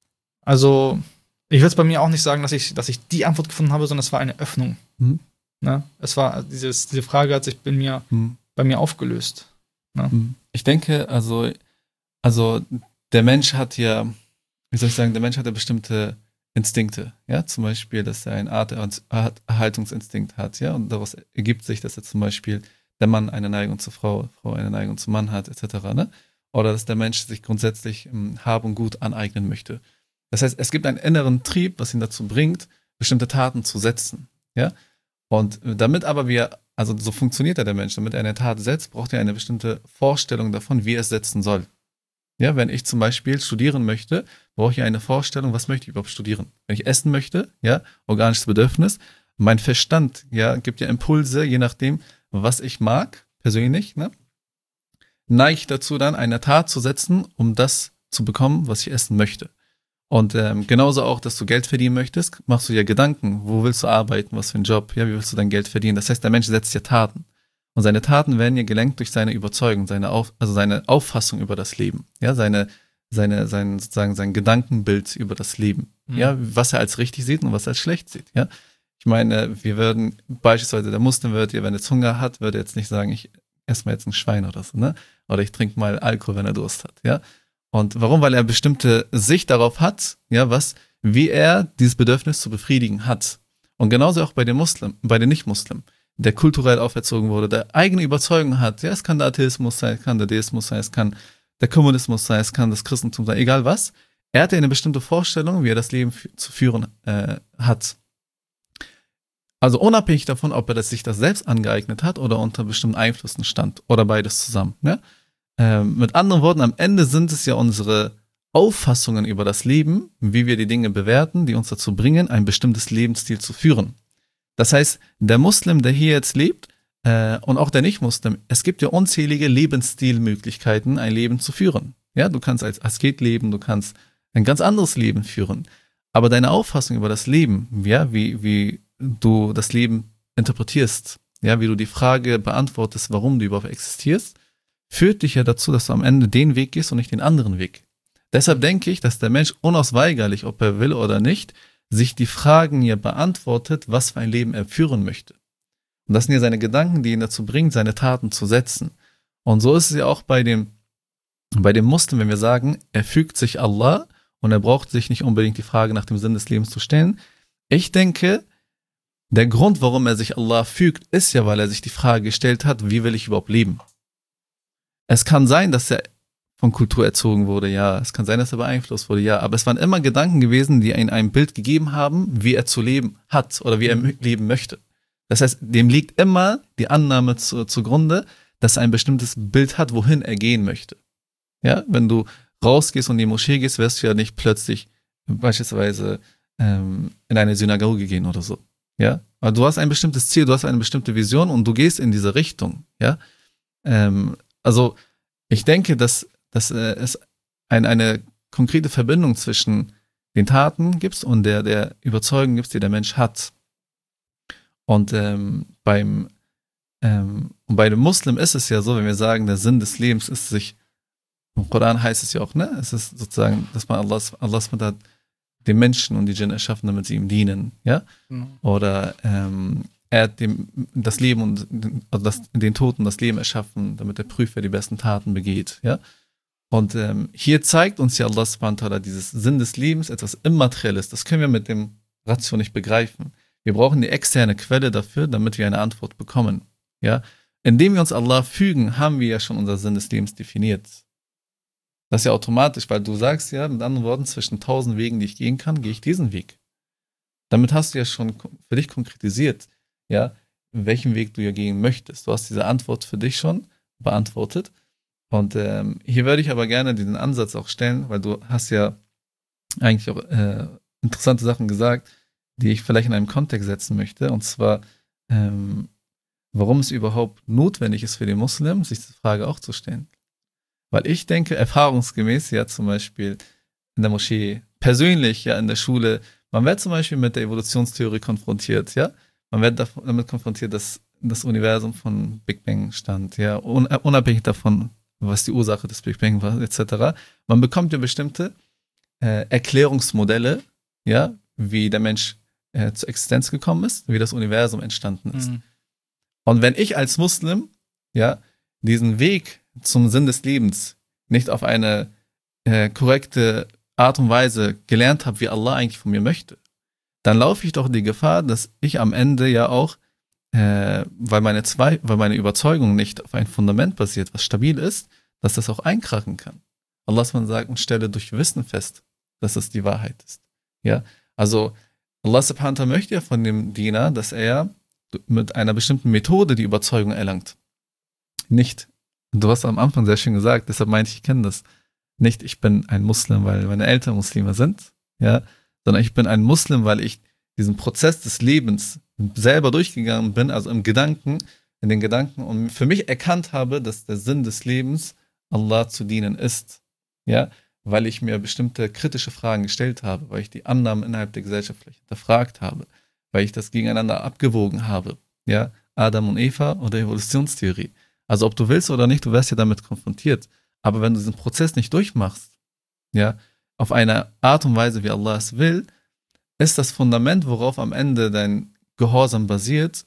also, ich würde es bei mir auch nicht sagen, dass ich, dass ich die Antwort gefunden habe, sondern es war eine Öffnung. Mhm. Ne? Es war, dieses, diese Frage hat sich bei mir, Mhm. bei mir aufgelöst. Ne? Ich denke, also, also der Mensch hat ja, wie soll ich sagen, der Mensch hat ja bestimmte Instinkte, ja, zum Beispiel, dass er eine Art Erhaltungsinstinkt hat, ja, und daraus ergibt sich, dass er zum Beispiel der Mann eine Neigung zur Frau, Frau eine Neigung zum Mann hat, et cetera, ne? Oder dass der Mensch sich grundsätzlich ähm, Hab und Gut aneignen möchte. Das heißt, es gibt einen inneren Trieb, was ihn dazu bringt, bestimmte Taten zu setzen, ja. Und damit aber wir, also so funktioniert ja der Mensch, damit er eine Tat setzt, braucht er eine bestimmte Vorstellung davon, wie er es setzen soll. Ja, wenn ich zum Beispiel studieren möchte, brauche ich eine Vorstellung, was möchte ich überhaupt studieren? Wenn ich essen möchte, ja, organisches Bedürfnis, mein Verstand, ja, gibt ja Impulse, je nachdem, was ich mag, persönlich, ne, neige ich dazu dann, eine Tat zu setzen, um das zu bekommen, was ich essen möchte. Und ähm, genauso auch, dass du Geld verdienen möchtest, machst du dir Gedanken, wo willst du arbeiten, was für ein Job, ja, wie willst du dein Geld verdienen? Das heißt, der Mensch setzt ja Taten. Und seine Taten werden ja gelenkt durch seine Überzeugung, seine Auf, also seine Auffassung über das Leben, ja, seine, seine, sein, sozusagen sein Gedankenbild über das Leben, Mhm. ja, was er als richtig sieht und was er als schlecht sieht, ja. Ich meine, wir würden, beispielsweise der Muslim wird ja, wenn er jetzt Hunger hat, würde jetzt nicht sagen, ich esse mal jetzt ein Schwein oder so, ne? Oder ich trinke mal Alkohol, wenn er Durst hat, ja. Und warum? Weil er bestimmte Sicht darauf hat, ja, was, wie er dieses Bedürfnis zu befriedigen hat. Und genauso auch bei den Muslim, bei den Nicht-Muslimen, der kulturell auferzogen wurde, der eigene Überzeugung hat, ja, es kann der Atheismus sein, es kann der Deismus sein, es kann der Kommunismus sein, es kann das Christentum sein, egal was. Er hat ja eine bestimmte Vorstellung, wie er das Leben f- zu führen äh, hat. Also unabhängig davon, ob er das, sich das selbst angeeignet hat oder unter bestimmten Einflüssen stand oder beides zusammen. Ne? Ähm, mit anderen Worten, am Ende sind es ja unsere Auffassungen über das Leben, wie wir die Dinge bewerten, die uns dazu bringen, ein bestimmtes Lebensstil zu führen. Das heißt, der Muslim, der hier jetzt lebt, äh, und auch der Nicht-Muslim, es gibt ja unzählige Lebensstilmöglichkeiten, ein Leben zu führen. Ja, du kannst als Asket leben, du kannst ein ganz anderes Leben führen. Aber deine Auffassung über das Leben, ja, wie, wie du das Leben interpretierst, ja, wie du die Frage beantwortest, warum du überhaupt existierst, führt dich ja dazu, dass du am Ende den Weg gehst und nicht den anderen Weg. Deshalb denke ich, dass der Mensch unausweigerlich, ob er will oder nicht, sich die Fragen hier beantwortet, was für ein Leben er führen möchte. Und das sind ja seine Gedanken, die ihn dazu bringen, seine Taten zu setzen. Und so ist es ja auch bei dem, bei dem Muslim, wenn wir sagen, er fügt sich Allah und er braucht sich nicht unbedingt die Frage nach dem Sinn des Lebens zu stellen. Ich denke, der Grund, warum er sich Allah fügt, ist ja, weil er sich die Frage gestellt hat, wie will ich überhaupt leben? Es kann sein, dass er von Kultur erzogen wurde, ja. Es kann sein, dass er beeinflusst wurde, ja. Aber es waren immer Gedanken gewesen, die ihm ein Bild gegeben haben, wie er zu leben hat oder wie er leben möchte. Das heißt, dem liegt immer die Annahme zu, zugrunde, dass er ein bestimmtes Bild hat, wohin er gehen möchte. Ja, wenn du rausgehst und in die Moschee gehst, wirst du ja nicht plötzlich beispielsweise ähm, in eine Synagoge gehen oder so. Ja, aber du hast ein bestimmtes Ziel, du hast eine bestimmte Vision und du gehst in diese Richtung. Ja, ähm, also ich denke, dass, dass äh, es ein, eine konkrete Verbindung zwischen den Taten gibt und der, der Überzeugung gibt, die der Mensch hat. Und ähm, beim ähm, und bei dem Muslim ist es ja so, wenn wir sagen, der Sinn des Lebens ist sich, im Koran heißt es ja auch, ne, es ist sozusagen, dass man Allah, Allah hat den Menschen und die Djinn erschaffen, damit sie ihm dienen, ja, Mhm. oder ähm, er hat dem, das Leben und also das, den Toten das Leben erschaffen, damit der Prüfer die besten Taten begeht, ja. Und ähm, hier zeigt uns ja Allah subhanahu wa ta'ala dieses Sinn des Lebens, etwas Immaterielles. Das können wir mit dem Ratio nicht begreifen. Wir brauchen die externe Quelle dafür, damit wir eine Antwort bekommen, ja. Indem wir uns Allah fügen, haben wir ja schon unser Sinn des Lebens definiert. Das ist ja automatisch, weil du sagst ja, mit anderen Worten, zwischen tausend Wegen, die ich gehen kann, gehe ich diesen Weg. Damit hast du ja schon für dich konkretisiert, ja, welchen Weg du ja gehen möchtest. Du hast diese Antwort für dich schon beantwortet. Und ähm, hier würde ich aber gerne diesen Ansatz auch stellen, weil du hast ja eigentlich auch äh, interessante Sachen gesagt, die ich vielleicht in einem Kontext setzen möchte. Und zwar, ähm, warum es überhaupt notwendig ist für den Muslim, sich diese Frage auch zu stellen. Weil ich denke, erfahrungsgemäß, ja zum Beispiel in der Moschee, persönlich ja in der Schule, man wird zum Beispiel mit der Evolutionstheorie konfrontiert, ja. Man wird damit konfrontiert, dass das Universum von Big Bang stand, ja, unabhängig davon, was die Ursache des Big Bang war, et cetera. Man bekommt ja bestimmte äh, Erklärungsmodelle, ja, wie der Mensch äh, zur Existenz gekommen ist, wie das Universum entstanden ist. Mhm. Und wenn ich als Muslim, ja, diesen Weg zum Sinn des Lebens nicht auf eine äh, korrekte Art und Weise gelernt habe, wie Allah eigentlich von mir möchte, dann laufe ich doch die Gefahr, dass ich am Ende ja auch, äh, weil meine zwei, weil meine Überzeugung nicht auf ein Fundament basiert, was stabil ist, dass das auch einkrachen kann. Allah sagt und stelle durch Wissen fest, dass es die Wahrheit ist. Ja, also Allah subhanahu wa ta'ala möchte ja von dem Diener, dass er mit einer bestimmten Methode die Überzeugung erlangt. Nicht, du hast am Anfang sehr schön gesagt, deshalb meinte ich, ich kenne das. Nicht, ich bin ein Muslim, weil meine Eltern Muslime sind, ja, sondern ich bin ein Muslim, weil ich diesen Prozess des Lebens selber durchgegangen bin, also im Gedanken, in den Gedanken und für mich erkannt habe, dass der Sinn des Lebens Allah zu dienen ist, ja, weil ich mir bestimmte kritische Fragen gestellt habe, weil ich die Annahmen innerhalb der Gesellschaft vielleicht hinterfragt habe, weil ich das gegeneinander abgewogen habe, ja, Adam und Eva oder Evolutionstheorie. Also ob du willst oder nicht, du wirst ja damit konfrontiert. Aber wenn du diesen Prozess nicht durchmachst, ja, auf eine Art und Weise, wie Allah es will, ist das Fundament, worauf am Ende dein Gehorsam basiert,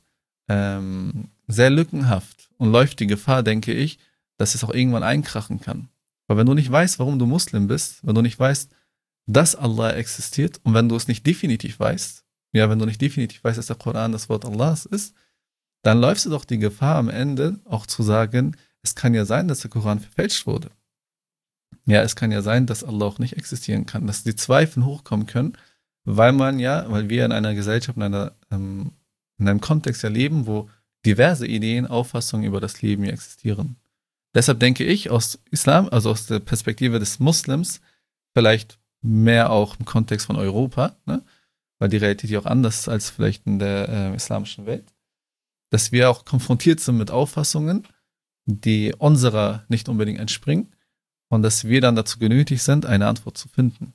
ähm, sehr lückenhaft und läuft die Gefahr, denke ich, dass es auch irgendwann einkrachen kann. Weil wenn du nicht weißt, warum du Muslim bist, wenn du nicht weißt, dass Allah existiert und wenn du es nicht definitiv weißt, ja, wenn du nicht definitiv weißt, dass der Koran das Wort Allahs ist, dann läufst du doch die Gefahr am Ende auch zu sagen, es kann ja sein, dass der Koran verfälscht wurde. Ja, es kann ja sein, dass Allah auch nicht existieren kann, dass die Zweifel hochkommen können, weil man ja, weil wir in einer Gesellschaft, in, einer, ähm, in einem Kontext ja leben, wo diverse Ideen, Auffassungen über das Leben hier existieren. Deshalb denke ich, aus Islam, also aus der Perspektive des Muslims, vielleicht mehr auch im Kontext von Europa, ne? Weil die Realität ja auch anders ist als vielleicht in der äh, islamischen Welt, dass wir auch konfrontiert sind mit Auffassungen, die unserer nicht unbedingt entspringen und dass wir dann dazu genötigt sind, eine Antwort zu finden.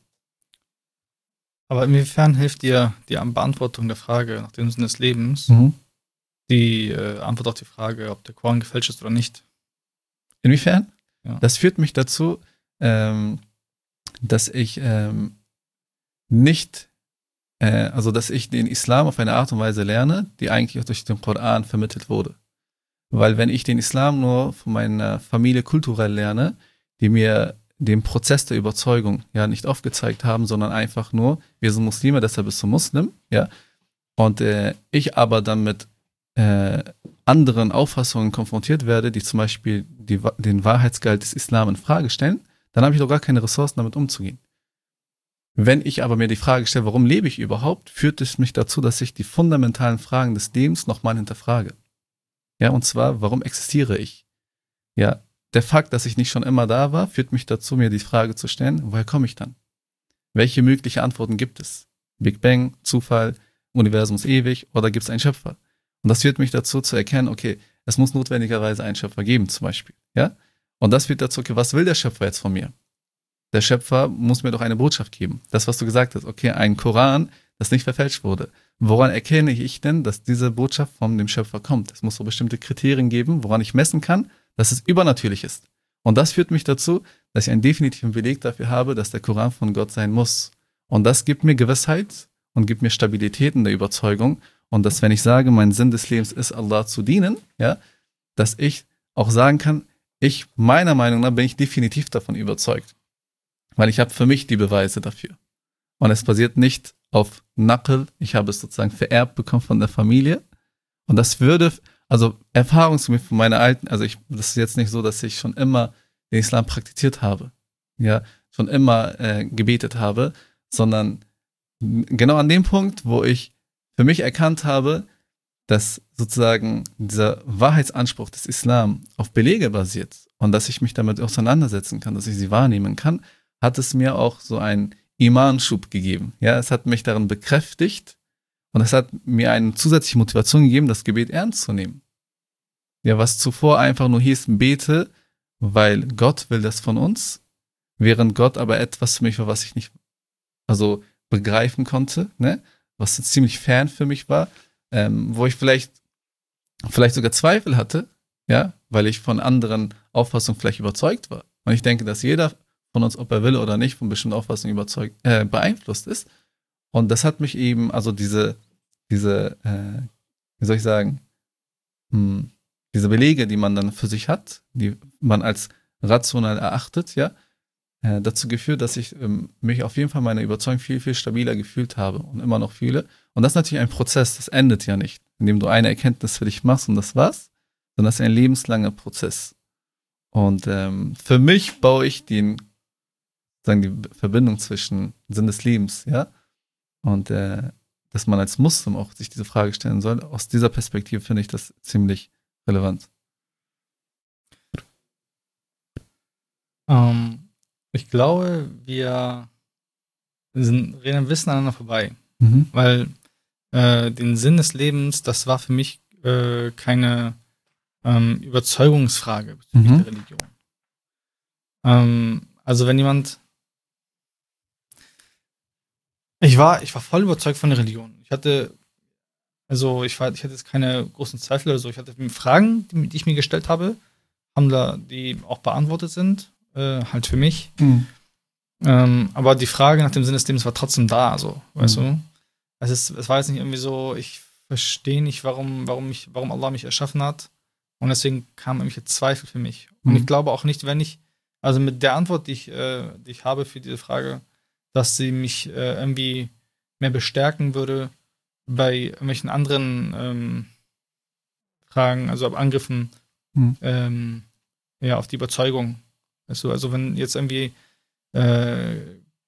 Aber inwiefern hilft dir die Beantwortung der Frage nach dem Sinn des Lebens, mhm. die äh, Antwort auf die Frage, ob der Koran gefälscht ist oder nicht? Inwiefern? Ja. Das führt mich dazu, ähm, dass ich ähm, nicht, äh, also dass ich den Islam auf eine Art und Weise lerne, die eigentlich auch durch den Koran vermittelt wurde. Weil wenn ich den Islam nur von meiner Familie kulturell lerne, die mir den Prozess der Überzeugung ja nicht aufgezeigt haben, sondern einfach nur, wir sind Muslime, deshalb bist du Muslim, ja, und äh, ich aber dann mit äh, anderen Auffassungen konfrontiert werde, die zum Beispiel die, den Wahrheitsgehalt des Islam in Frage stellen, dann habe ich doch gar keine Ressourcen, damit umzugehen. Wenn ich aber mir die Frage stelle, warum lebe ich überhaupt, führt es mich dazu, dass ich die fundamentalen Fragen des Lebens nochmal hinterfrage. Ja, und zwar, warum existiere ich? Ja, der Fakt, dass ich nicht schon immer da war, führt mich dazu, mir die Frage zu stellen, woher komme ich dann? Welche mögliche Antworten gibt es? Big Bang, Zufall, Universum ist ewig oder gibt es einen Schöpfer? Und das führt mich dazu zu erkennen, okay, es muss notwendigerweise einen Schöpfer geben zum Beispiel. Ja? Und das führt dazu, okay, was will der Schöpfer jetzt von mir? Der Schöpfer muss mir doch eine Botschaft geben. Das, was du gesagt hast, okay, ein Koran, das nicht verfälscht wurde. Woran erkenne ich denn, dass diese Botschaft von dem Schöpfer kommt? Es muss so bestimmte Kriterien geben, woran ich messen kann, dass es übernatürlich ist. Und das führt mich dazu, dass ich einen definitiven Beleg dafür habe, dass der Koran von Gott sein muss. Und das gibt mir Gewissheit und gibt mir Stabilität in der Überzeugung. Und dass, wenn ich sage, mein Sinn des Lebens ist, Allah zu dienen, ja, dass ich auch sagen kann, ich, meiner Meinung nach, bin ich definitiv davon überzeugt. Weil ich habe für mich die Beweise dafür. Und es basiert nicht auf Naql, ich habe es sozusagen vererbt bekommen von der Familie. Und das würde, also erfahrungsgemäß von meiner alten, also ich, das ist jetzt nicht so, dass ich schon immer den Islam praktiziert habe, ja, schon immer äh, gebetet habe, sondern genau an dem Punkt, wo ich für mich erkannt habe, dass sozusagen dieser Wahrheitsanspruch des Islam auf Belege basiert und dass ich mich damit auseinandersetzen kann, dass ich sie wahrnehmen kann, hat es mir auch so einen Iman-Schub gegeben. Ja, es hat mich darin bekräftigt und es hat mir eine zusätzliche Motivation gegeben, das Gebet ernst zu nehmen. Ja, was zuvor einfach nur hieß, bete, weil Gott will das von uns, während Gott aber etwas für mich war, was ich nicht also begreifen konnte, ne? Was ziemlich fern für mich war, ähm, wo ich vielleicht vielleicht sogar Zweifel hatte, ja, weil ich von anderen Auffassungen vielleicht überzeugt war. Und ich denke, dass jeder von uns, ob er will oder nicht, von bestimmten Auffassungen überzeugt, äh, beeinflusst ist. Und das hat mich eben, also diese, diese, äh, wie soll ich sagen, hm, diese Belege, die man dann für sich hat, die man als rational erachtet, ja, äh, dazu geführt, dass ich ähm, mich auf jeden Fall meiner Überzeugung viel, viel stabiler gefühlt habe und immer noch fühle. Und das ist natürlich ein Prozess, das endet ja nicht, indem du eine Erkenntnis für dich machst und das war's, sondern das ist ein lebenslanger Prozess. Und ähm, für mich baue ich den, sagen die Verbindung zwischen Sinn des Lebens, ja, und äh, dass man als Muslim auch sich diese Frage stellen soll. Aus dieser Perspektive finde ich das ziemlich relevant. Ähm, ich glaube, wir sind, reden ein bisschen aneinander vorbei. Mhm. Weil äh, den Sinn des Lebens, das war für mich äh, keine ähm, Überzeugungsfrage bezüglich Mhm. der Religion. Ähm, also wenn jemand ich war, ich war voll überzeugt von der Religion. Ich hatte, also ich war, ich hatte jetzt keine großen Zweifel oder so. Ich hatte Fragen, die, die ich mir gestellt habe, haben da, die auch beantwortet sind, äh, halt für mich. Mhm. Ähm, aber die Frage nach dem Sinn des Lebens war trotzdem da, so, weißt Mhm. du? Es ist, es war jetzt nicht irgendwie so, ich verstehe nicht, warum, warum mich, warum Allah mich erschaffen hat. Und deswegen kamen irgendwelche Zweifel für mich. Und Mhm. ich glaube auch nicht, wenn ich, also mit der Antwort, die ich, äh, die ich habe für diese Frage, dass sie mich äh, irgendwie mehr bestärken würde bei irgendwelchen anderen ähm, Fragen, also ab Angriffen, Mhm. ähm, ja, auf die Überzeugung. Weißt du, also wenn jetzt irgendwie äh,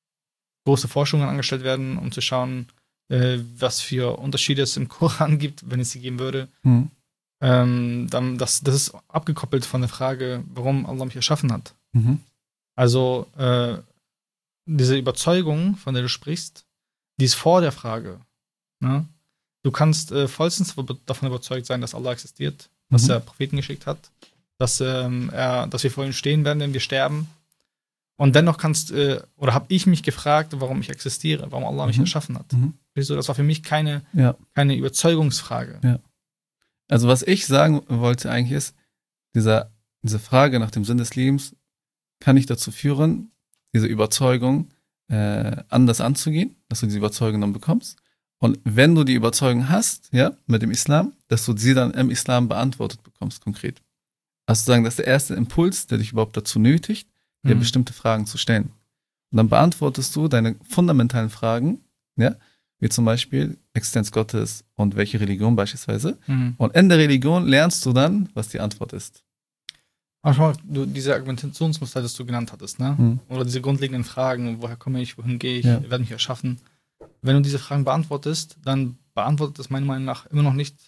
große Forschungen angestellt werden, um zu schauen, äh, was für Unterschiede es im Koran gibt, wenn es sie geben würde, Mhm. ähm, dann das, das ist abgekoppelt von der Frage, warum Allah mich erschaffen hat. Mhm. Also äh, diese Überzeugung, von der du sprichst, die ist vor der Frage. Ne? Du kannst äh, vollstens davon überzeugt sein, dass Allah existiert, dass Mhm. er Propheten geschickt hat, dass, ähm, er, dass wir vor ihm stehen werden, wenn wir sterben. Und dennoch kannst, äh, oder habe ich mich gefragt, warum ich existiere, warum Allah mich Mhm. erschaffen hat. Mhm. Verstehst du? Das war für mich keine, Ja. keine Überzeugungsfrage. Ja. Also was ich sagen wollte eigentlich ist, dieser, diese Frage nach dem Sinn des Lebens kann dich dazu führen, diese Überzeugung äh, anders anzugehen, dass du diese Überzeugung dann bekommst. Und wenn du die Überzeugung hast, ja, mit dem Islam, dass du sie dann im Islam beantwortet bekommst, konkret. Also sagen, das ist der erste Impuls, der dich überhaupt dazu nötigt, dir Mhm. bestimmte Fragen zu stellen. Und dann beantwortest du deine fundamentalen Fragen, ja, wie zum Beispiel Existenz Gottes und welche Religion beispielsweise. Mhm. Und in der Religion lernst du dann, was die Antwort ist. Aber schau mal, du, diese Argumentationsmuster, das du genannt hattest, ne? Mhm. Oder diese grundlegenden Fragen, woher komme ich, wohin gehe ich, Ja. werde mich erschaffen. Wenn du diese Fragen beantwortest, dann beantwortet das meiner Meinung nach immer noch nicht,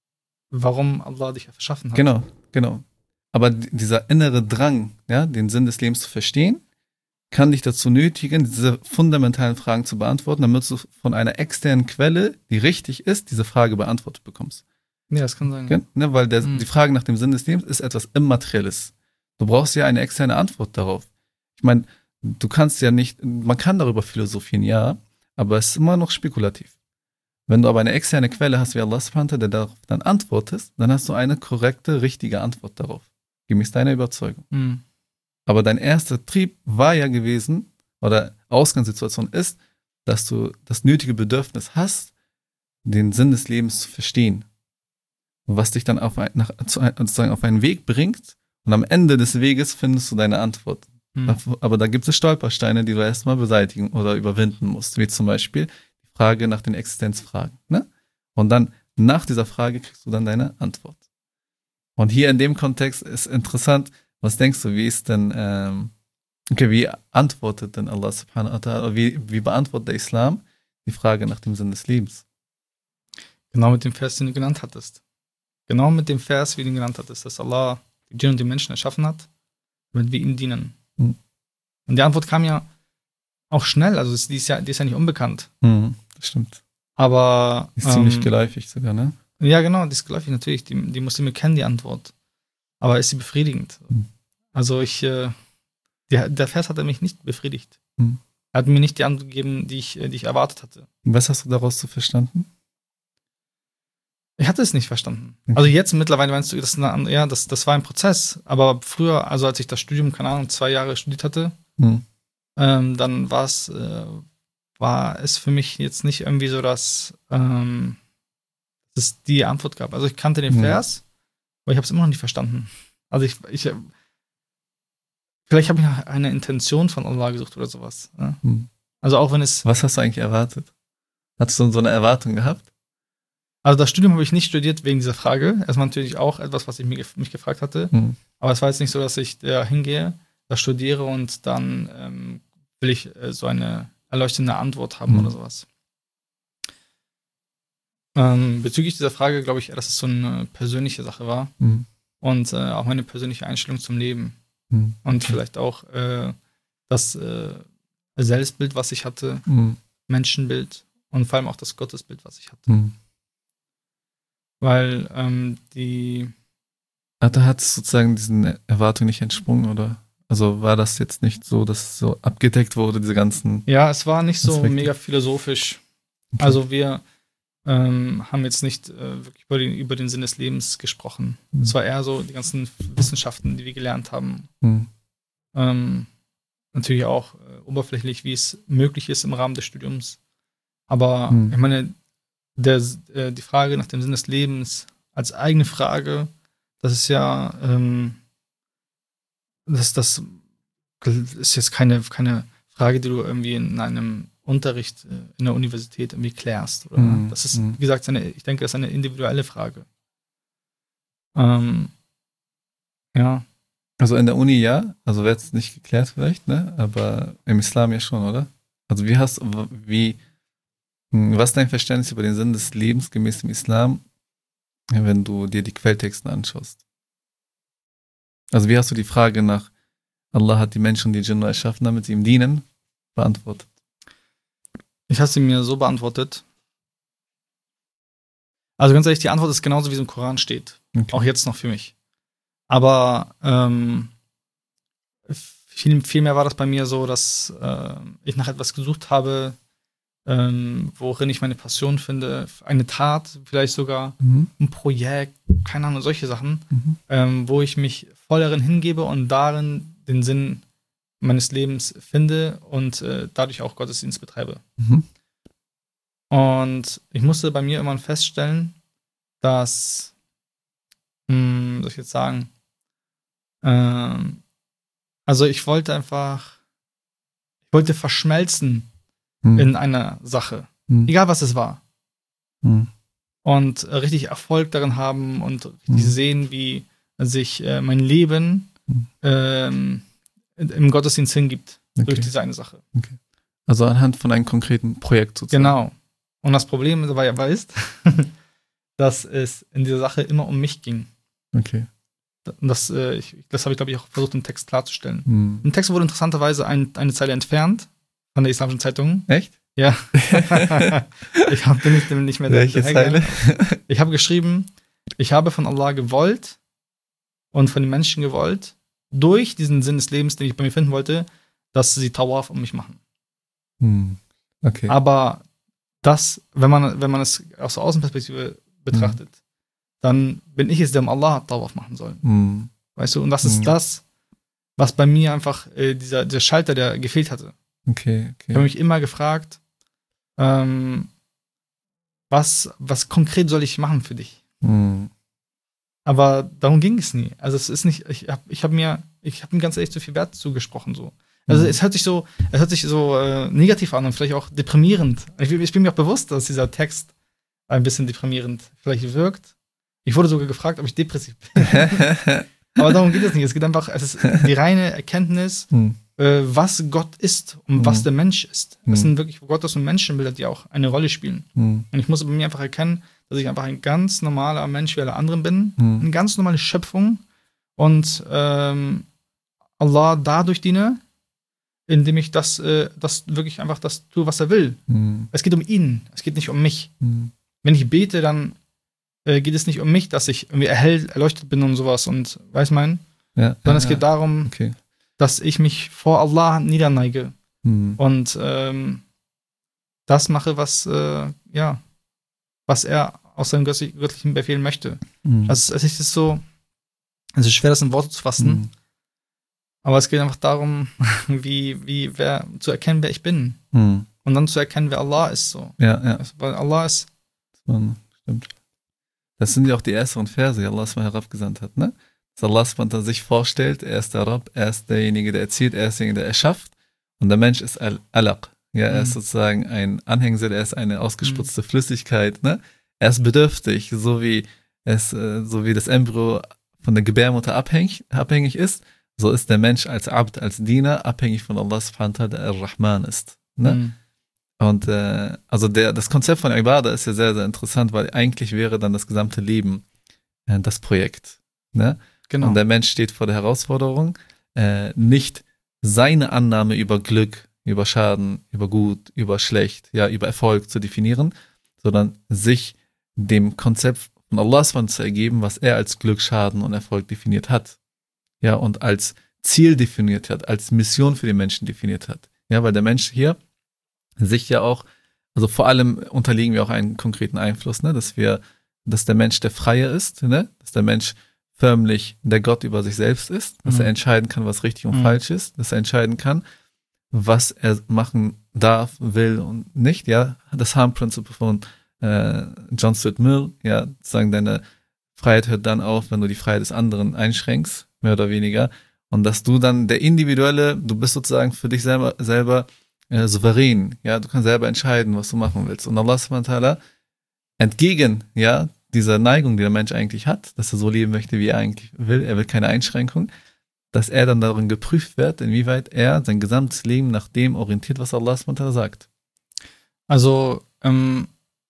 warum Allah dich erschaffen hat. Genau, genau. Aber d- dieser innere Drang, ja, den Sinn des Lebens zu verstehen, kann dich dazu nötigen, diese fundamentalen Fragen zu beantworten, damit du von einer externen Quelle, die richtig ist, diese Frage beantwortet bekommst. Ja, das kann sein. Okay? Ne, weil der, Mhm. die Frage nach dem Sinn des Lebens ist etwas Immaterielles. Du brauchst ja eine externe Antwort darauf. Ich meine, du kannst ja nicht, man kann darüber philosophieren, ja, aber es ist immer noch spekulativ. Wenn du aber eine externe Quelle hast, wie Allah subhanahu wa ta'ala, der darauf dann antwortet, dann hast du eine korrekte, richtige Antwort darauf. Gemäß deiner Überzeugung. Mhm. Aber dein erster Trieb war ja gewesen, oder Ausgangssituation ist, dass du das nötige Bedürfnis hast, den Sinn des Lebens zu verstehen. Was dich dann auf, ein, nach, zu, sozusagen auf einen Weg bringt und am Ende des Weges findest du deine Antwort. Mhm. Aber da gibt es Stolpersteine, die du erstmal beseitigen oder überwinden musst, wie zum Beispiel die Frage nach den Existenzfragen. Ne? Und dann nach dieser Frage kriegst du dann deine Antwort. Und hier in dem Kontext ist interessant, was denkst du, wie ist denn, ähm, okay, wie antwortet denn Allah subhanahu wa ta'ala, wie, wie beantwortet der Islam die Frage nach dem Sinn des Lebens? Genau mit dem Vers, den du genannt hattest. Genau mit dem Vers, wie du ihn genannt hattest, dass Allah die Djinn und die Menschen erschaffen hat, damit wir ihm dienen. Mhm. Und die Antwort kam ja, auch schnell, also die ist ja, die ist ja nicht unbekannt. Mhm, das stimmt. Aber Die ist ziemlich geläufig sogar, ne? Ja, genau, die ist geläufig, natürlich. Die, die Muslime kennen die Antwort. Aber ist sie befriedigend? Mhm. Also ich, äh, die, der Vers hat er mich nicht befriedigt. Mhm. Er hat mir nicht die Antwort gegeben, die ich, die ich erwartet hatte. Und was hast du daraus so verstanden? Ich hatte es nicht verstanden. Okay. Also jetzt mittlerweile meinst du, das, eine, ja, das, das war ein Prozess. Aber früher, also als ich das Studium, keine Ahnung, zwei Jahre studiert hatte, Mhm. ähm, dann war es, äh, war es für mich jetzt nicht irgendwie so, dass ähm, es die Antwort gab. Also ich kannte den Mhm. Vers, aber ich habe es immer noch nicht verstanden. Also ich, ich vielleicht habe ich eine Intention von Allah gesucht oder sowas. Ja? Mhm. Also auch wenn es. Was hast du eigentlich erwartet? Hattest du so eine Erwartung gehabt? Also das Studium habe ich nicht studiert wegen dieser Frage. Erstmal natürlich auch etwas, was ich mich, mich gefragt hatte. Mhm. Aber es war jetzt nicht so, dass ich da hingehe, da studiere und dann ähm, will ich äh, so eine erleuchtende Antwort haben Mhm. oder sowas. Ähm, bezüglich dieser Frage glaube ich, dass es so eine persönliche Sache war Mhm. und äh, auch meine persönliche Einstellung zum Leben. Mhm. Und vielleicht auch äh, das äh, Selbstbild, was ich hatte, Mhm. Menschenbild und vor allem auch das Gottesbild, was ich hatte. Mhm. Weil ähm, die. Ah, da hat es sozusagen diesen Erwartungen nicht entsprungen, oder? Also war das jetzt nicht so, dass es so abgedeckt wurde, diese ganzen. Ja, es war nicht so Aspekte? mega philosophisch. Okay. Also wir ähm, haben jetzt nicht äh, wirklich über den, über den Sinn des Lebens gesprochen. Mhm. Es war eher so die ganzen Wissenschaften, die wir gelernt haben. Mhm. Ähm, natürlich auch äh, oberflächlich, wie es möglich ist im Rahmen des Studiums. Aber Mhm. ich meine, der, äh, die Frage nach dem Sinn des Lebens als eigene Frage, das ist ja, ähm, das, das ist jetzt keine, keine Frage, die du irgendwie in einem Unterricht äh, in der Universität irgendwie klärst. Oder? Mhm. Das ist, Mhm. wie gesagt, eine, ich denke, das ist eine individuelle Frage. Ähm, ja. Also in der Uni ja, also wird es nicht geklärt vielleicht, ne? Aber im Islam ja schon, oder? Also wie hast wie was ist dein Verständnis über den Sinn des Lebens gemäß dem Islam, wenn du dir die Quelltexte anschaust? Also wie hast du die Frage nach Allah hat die Menschen und die Djinne erschaffen, damit sie ihm dienen, beantwortet? Ich habe sie mir so beantwortet. Also ganz ehrlich, die Antwort ist genauso, wie es im Koran steht. Okay. Auch jetzt noch für mich. Aber ähm, viel, viel mehr war das bei mir so, dass äh, ich nach etwas gesucht habe, ähm, worin ich meine Passion finde. Eine Tat vielleicht sogar, Mhm. ein Projekt, keine Ahnung, solche Sachen, Mhm. ähm, wo ich mich voll darin hingebe und darin den Sinn meines Lebens finde und äh, dadurch auch Gottesdienst betreibe. Mhm. Und ich musste bei mir immer feststellen, dass, mh, soll ich jetzt sagen, ähm, also ich wollte einfach, ich wollte verschmelzen Mhm. in einer Sache, Mhm. egal was es war. Mhm. Und äh, richtig Erfolg darin haben und richtig Mhm. sehen, wie sich äh, mein Leben Mhm. ähm, im Gottesdienst hingibt Okay. durch diese eine Sache. Also anhand von einem konkreten Projekt sozusagen. Genau. Und das Problem dabei aber ist, dass es in dieser Sache immer um mich ging. Okay. Und das, äh, ich, das habe ich, glaube ich, auch versucht, im Text klarzustellen. Mhm. Im Text wurde interessanterweise ein, eine Zeile entfernt von der Islamischen Zeitung. Echt? Ja. Ich hab, bin nicht, nicht mehr Welche Zeile? Ich habe geschrieben, ich habe von Allah gewollt und von den Menschen gewollt, durch diesen Sinn des Lebens, den ich bei mir finden wollte, dass sie Tawaf um mich machen. Mhm. Okay. Aber das, wenn man, wenn man es aus der Außenperspektive betrachtet, mhm. dann bin ich es, der um Allah Tawaf machen soll. Mhm. Weißt du, und das ist Mhm. das, was bei mir einfach äh, dieser, dieser Schalter, der gefehlt hatte. Okay, okay. Ich habe mich immer gefragt, ähm, was, was konkret soll ich machen für dich? Mhm. Aber darum ging es nie. Also es ist nicht, ich habe ich hab mir, ich habe mir ganz ehrlich zu viel Wert zugesprochen so. Also Mhm. es hört sich so, es hört sich so äh, negativ an und vielleicht auch deprimierend. Ich, ich bin mir auch bewusst, dass dieser Text ein bisschen deprimierend vielleicht wirkt. Ich wurde sogar gefragt, ob ich depressiv bin. Aber darum geht es nicht. Es geht einfach, es ist die reine Erkenntnis, Mhm. äh, was Gott ist und Mhm. was der Mensch ist. Das Mhm. sind wirklich Gottes und Menschenbilder, die auch eine Rolle spielen. Mhm. Und ich muss bei mir einfach erkennen, dass ich einfach ein ganz normaler Mensch wie alle anderen bin. Mhm. Eine ganz normale Schöpfung. Und ähm, Allah dadurch diene, indem ich das, äh, das wirklich einfach das tue, was er will. Mhm. Es geht um ihn, es geht nicht um mich. Mhm. Wenn ich bete, dann äh, geht es nicht um mich, dass ich irgendwie erhell, erleuchtet bin und sowas und weiß mein, Ja, sondern ja, es geht ja. darum, Okay. dass ich mich vor Allah niederneige Mhm. und ähm, das mache, was äh, ja, was er aus seinem göttlich- göttlichen Befehl möchte. Mhm. Also es ist so, es ist schwer, das in Worte zu fassen, Mhm. aber es geht einfach darum, wie, wie, wer, zu erkennen, wer ich bin. Mhm. Und dann zu erkennen, wer Allah ist, so. Ja, ja. Also, weil Allah ist, Mhm. Stimmt. Das sind ja auch die ersten Verse, die Allah s- herabgesandt hat, ne? Dass Allah s- sich vorstellt, er ist der Rabb, er ist derjenige, der erzieht, er ist derjenige, der erschafft. Und der Mensch ist Al-Alaq. Ja, er ist Mhm. sozusagen ein Anhängsel, er ist eine ausgespritzte Flüssigkeit, ne? Er ist bedürftig, so wie es, äh, so wie das Embryo von der Gebärmutter abhängig, abhängig ist, so ist der Mensch als Abd, als Diener abhängig von Allah subhanahu wa ta'ala, der Ar-Rahman ist. Ne? Mhm. Und äh, also der, das Konzept von Ibadah ist ja sehr, sehr interessant, weil eigentlich wäre dann das gesamte Leben äh, das Projekt. Ne? Genau. Und der Mensch steht vor der Herausforderung, äh, nicht seine Annahme über Glück, über Schaden, über Gut, über Schlecht, ja, über Erfolg zu definieren, sondern sich dem Konzept von Allah zu ergeben, was er als Glück, Schaden und Erfolg definiert hat. Ja, und als Ziel definiert hat, als Mission für den Menschen definiert hat. Ja, weil der Mensch hier sich ja auch, also vor allem unterliegen wir auch einen konkreten Einfluss, ne, dass wir, dass der Mensch der Freie ist, ne, dass der Mensch förmlich der Gott über sich selbst ist, dass Mhm. er entscheiden kann, was richtig und Mhm. falsch ist, dass er entscheiden kann, was er machen darf, will und nicht, ja, das Harm-Prinzip von äh, John Stuart Mill, ja, sagen, deine Freiheit hört dann auf, wenn du die Freiheit des anderen einschränkst, mehr oder weniger, und dass du dann der individuelle, du bist sozusagen für dich selber, selber äh, souverän, ja, du kannst selber entscheiden, was du machen willst, und Allah subhanahu wa ta'ala entgegen, ja, dieser Neigung, die der Mensch eigentlich hat, dass er so leben möchte, wie er eigentlich will, er will keine Einschränkung, dass er dann darin geprüft wird, inwieweit er sein gesamtes Leben nach dem orientiert, was Allah subhanahu wa ta'ala sagt. Also, ähm,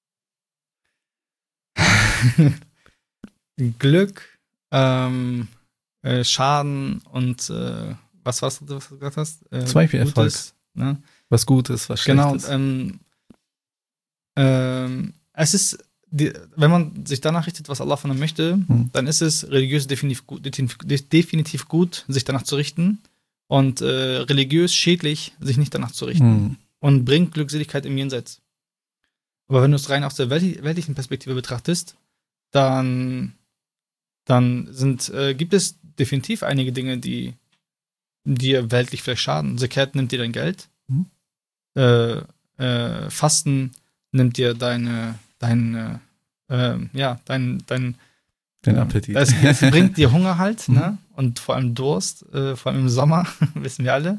Glück, ähm, äh, Schaden und äh, was war's, was du gesagt hast? Äh, Zum Beispiel Erfolg. Ne? Was Gutes, was Genau, Schlechtes. ähm, ähm, es ist, die, wenn man sich danach richtet, was Allah von einem möchte, Hm. dann ist es religiös definitiv gut, definitiv, definitiv gut, sich danach zu richten und äh, religiös schädlich, sich nicht danach zu richten Hm. und bringt Glückseligkeit im Jenseits. Aber wenn du es rein aus der welt- weltlichen Perspektive betrachtest, dann, dann sind, äh, gibt es definitiv einige Dinge, die dir weltlich vielleicht schaden. Zakat nimmt dir dein Geld. Mhm. Äh, äh, Fasten nimmt dir deine, deine, äh, ja, dein, dein, Den äh, Appetit. Es, es bringt dir Hunger halt, Mhm. ne? Und vor allem Durst, äh, vor allem im Sommer, wissen wir alle.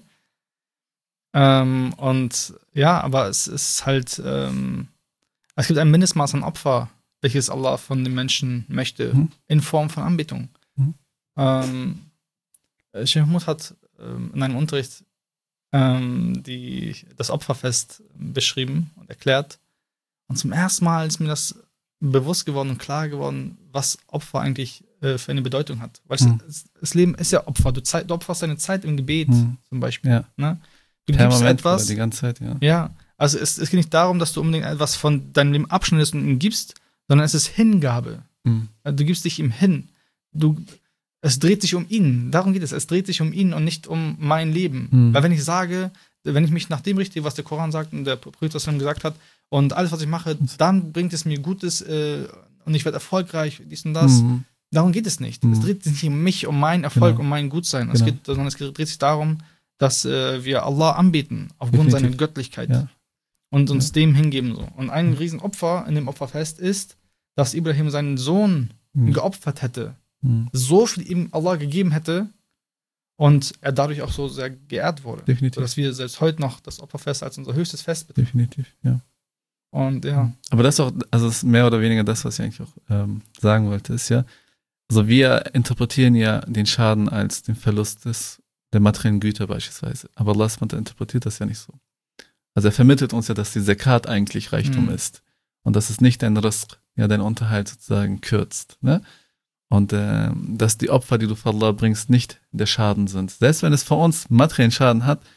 Ähm, und ja, aber es ist halt, ähm, es gibt ein Mindestmaß an Opfer, welches Allah von den Menschen möchte, Mhm. in Form von Anbetung. Mhm. Ähm, Sheikh Mahmoud hat ähm, in einem Unterricht ähm, die, das Opferfest beschrieben und erklärt. Und zum ersten Mal ist mir das bewusst geworden und klar geworden, was Opfer eigentlich äh, für eine Bedeutung hat. Weil Mhm. es, das Leben ist ja Opfer. Du, Zeit, du opferst deine Zeit im Gebet Mhm. zum Beispiel. Ja. Ne? Du gibst Permanent oder etwas. die ganze Zeit, ja. Ja, also es, es geht nicht darum, dass du unbedingt etwas von deinem Leben abschneidest und ihm gibst, sondern es ist Hingabe. Mhm. Du gibst dich ihm hin. Du, es dreht sich um ihn. Darum geht es. Es dreht sich um ihn und nicht um mein Leben. Mhm. Weil wenn ich sage, wenn ich mich nach dem richte, was der Koran sagt und der Prophet gesagt hat, und alles, was ich mache, dann bringt es mir Gutes äh, und ich werde erfolgreich, dies und das. Mhm. Darum geht es nicht. Mhm. Es dreht sich nicht um mich, um meinen Erfolg, Genau. um mein Gutsein. Genau. Es geht, sondern es dreht sich darum, dass äh, wir Allah anbeten, aufgrund Definitiv. seiner Göttlichkeit. Ja. Und uns Ja. dem hingeben. So. Und ein Riesenopfer in dem Opferfest ist, dass Ibrahim seinen Sohn Mhm. geopfert hätte, Mhm. so viel ihm Allah gegeben hätte und er dadurch auch so sehr geehrt wurde. Definitiv. Sodass wir selbst heute noch das Opferfest als unser höchstes Fest betrachten. Definitiv, ja. Und ja. Aber das ist auch, also das ist mehr oder weniger das, was ich eigentlich auch ähm, sagen wollte, ist ja, also wir interpretieren ja den Schaden als den Verlust des, der materiellen Güter beispielsweise. Aber Allah interpretiert das ja nicht so. Also er vermittelt uns ja, dass die Zakat eigentlich Reichtum Mhm. ist. Und dass es nicht dein Rizq, ja, dein Unterhalt sozusagen kürzt, ne? Und äh, dass die Opfer, die du für Allah bringst, nicht der Schaden sind. Selbst wenn es für uns materiellen Schaden hat,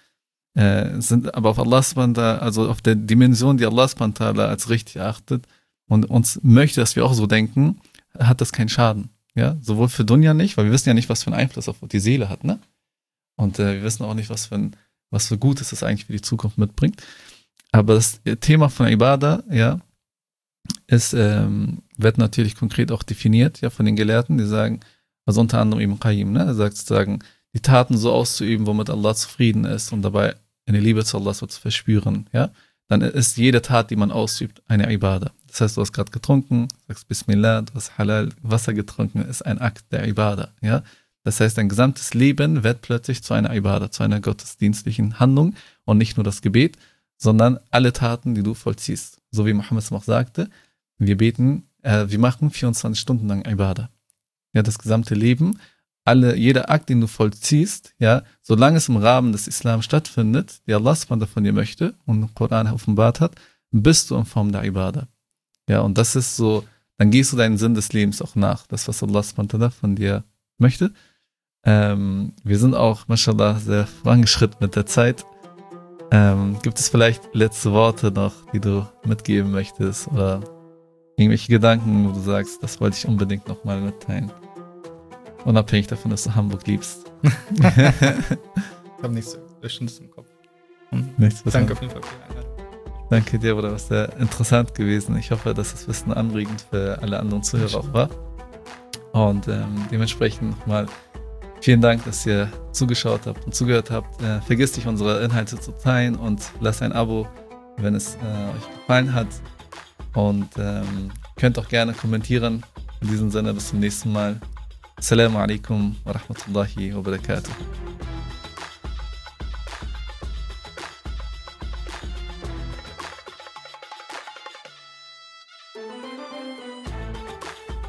äh, sind aber auf Allah subhanahu wa ta'ala, also auf der Dimension, die Allah subhanahu wa ta'ala als richtig erachtet und uns möchte, dass wir auch so denken, hat das keinen Schaden. Ja, sowohl für Dunya nicht, weil wir wissen ja nicht, was für einen Einfluss auf die Seele hat, ne? Und äh, wir wissen auch nicht, was für ein, was für Gutes das eigentlich für die Zukunft mitbringt. Aber das Thema von Ibadah, ja, ist, ähm, wird natürlich konkret auch definiert, ja, von den Gelehrten, die sagen, also unter anderem Ibn Qayyim, ne, er sagt sozusagen, die Taten so auszuüben, womit Allah zufrieden ist und dabei eine Liebe zu Allah so zu verspüren, ja, dann ist jede Tat, die man ausübt, eine Ibadah. Das heißt, du hast gerade getrunken, sagst Bismillah, du hast Halal Wasser getrunken, ist ein Akt der Ibadah, ja. Das heißt, dein gesamtes Leben wird plötzlich zu einer Ibadah, zu einer gottesdienstlichen Handlung und nicht nur das Gebet, sondern alle Taten, die du vollziehst. So wie Mohammed es auch sagte, wir beten, äh, wir machen vierundzwanzig Stunden lang Ibadah. Ja, das gesamte Leben, alle, jeder Akt, den du vollziehst, ja, solange es im Rahmen des Islam stattfindet, die Allah von dir möchte und im Koran offenbart hat, bist du in Form der Ibadah. Ja, und das ist so, dann gehst du deinen Sinn des Lebens auch nach, das, was Allah von dir möchte. Ähm, wir sind auch, mashallah, sehr vorangeschritten mit der Zeit. Ähm, gibt es vielleicht letzte Worte noch, die du mitgeben möchtest oder irgendwelche Gedanken, wo du sagst, das wollte ich unbedingt nochmal mitteilen? Unabhängig davon, dass du Hamburg liebst. Ich habe nichts Bestimmtes im Kopf. Und Nichts danke auf jeden Fall für die Einladung. Danke dir, Bruder, was sehr interessant gewesen. Ich hoffe, dass das Wissen anregend für alle anderen Zuhörer auch war. Und ähm, dementsprechend nochmal vielen Dank, dass ihr zugeschaut habt und zugehört habt. Äh, vergisst nicht, unsere Inhalte zu teilen und lasst ein Abo, wenn es äh, euch gefallen hat. Und ähm, könnt auch gerne kommentieren. In diesem Sinne, bis zum nächsten Mal. Assalamu alaikum wa rahmatullahi wa barakatuh.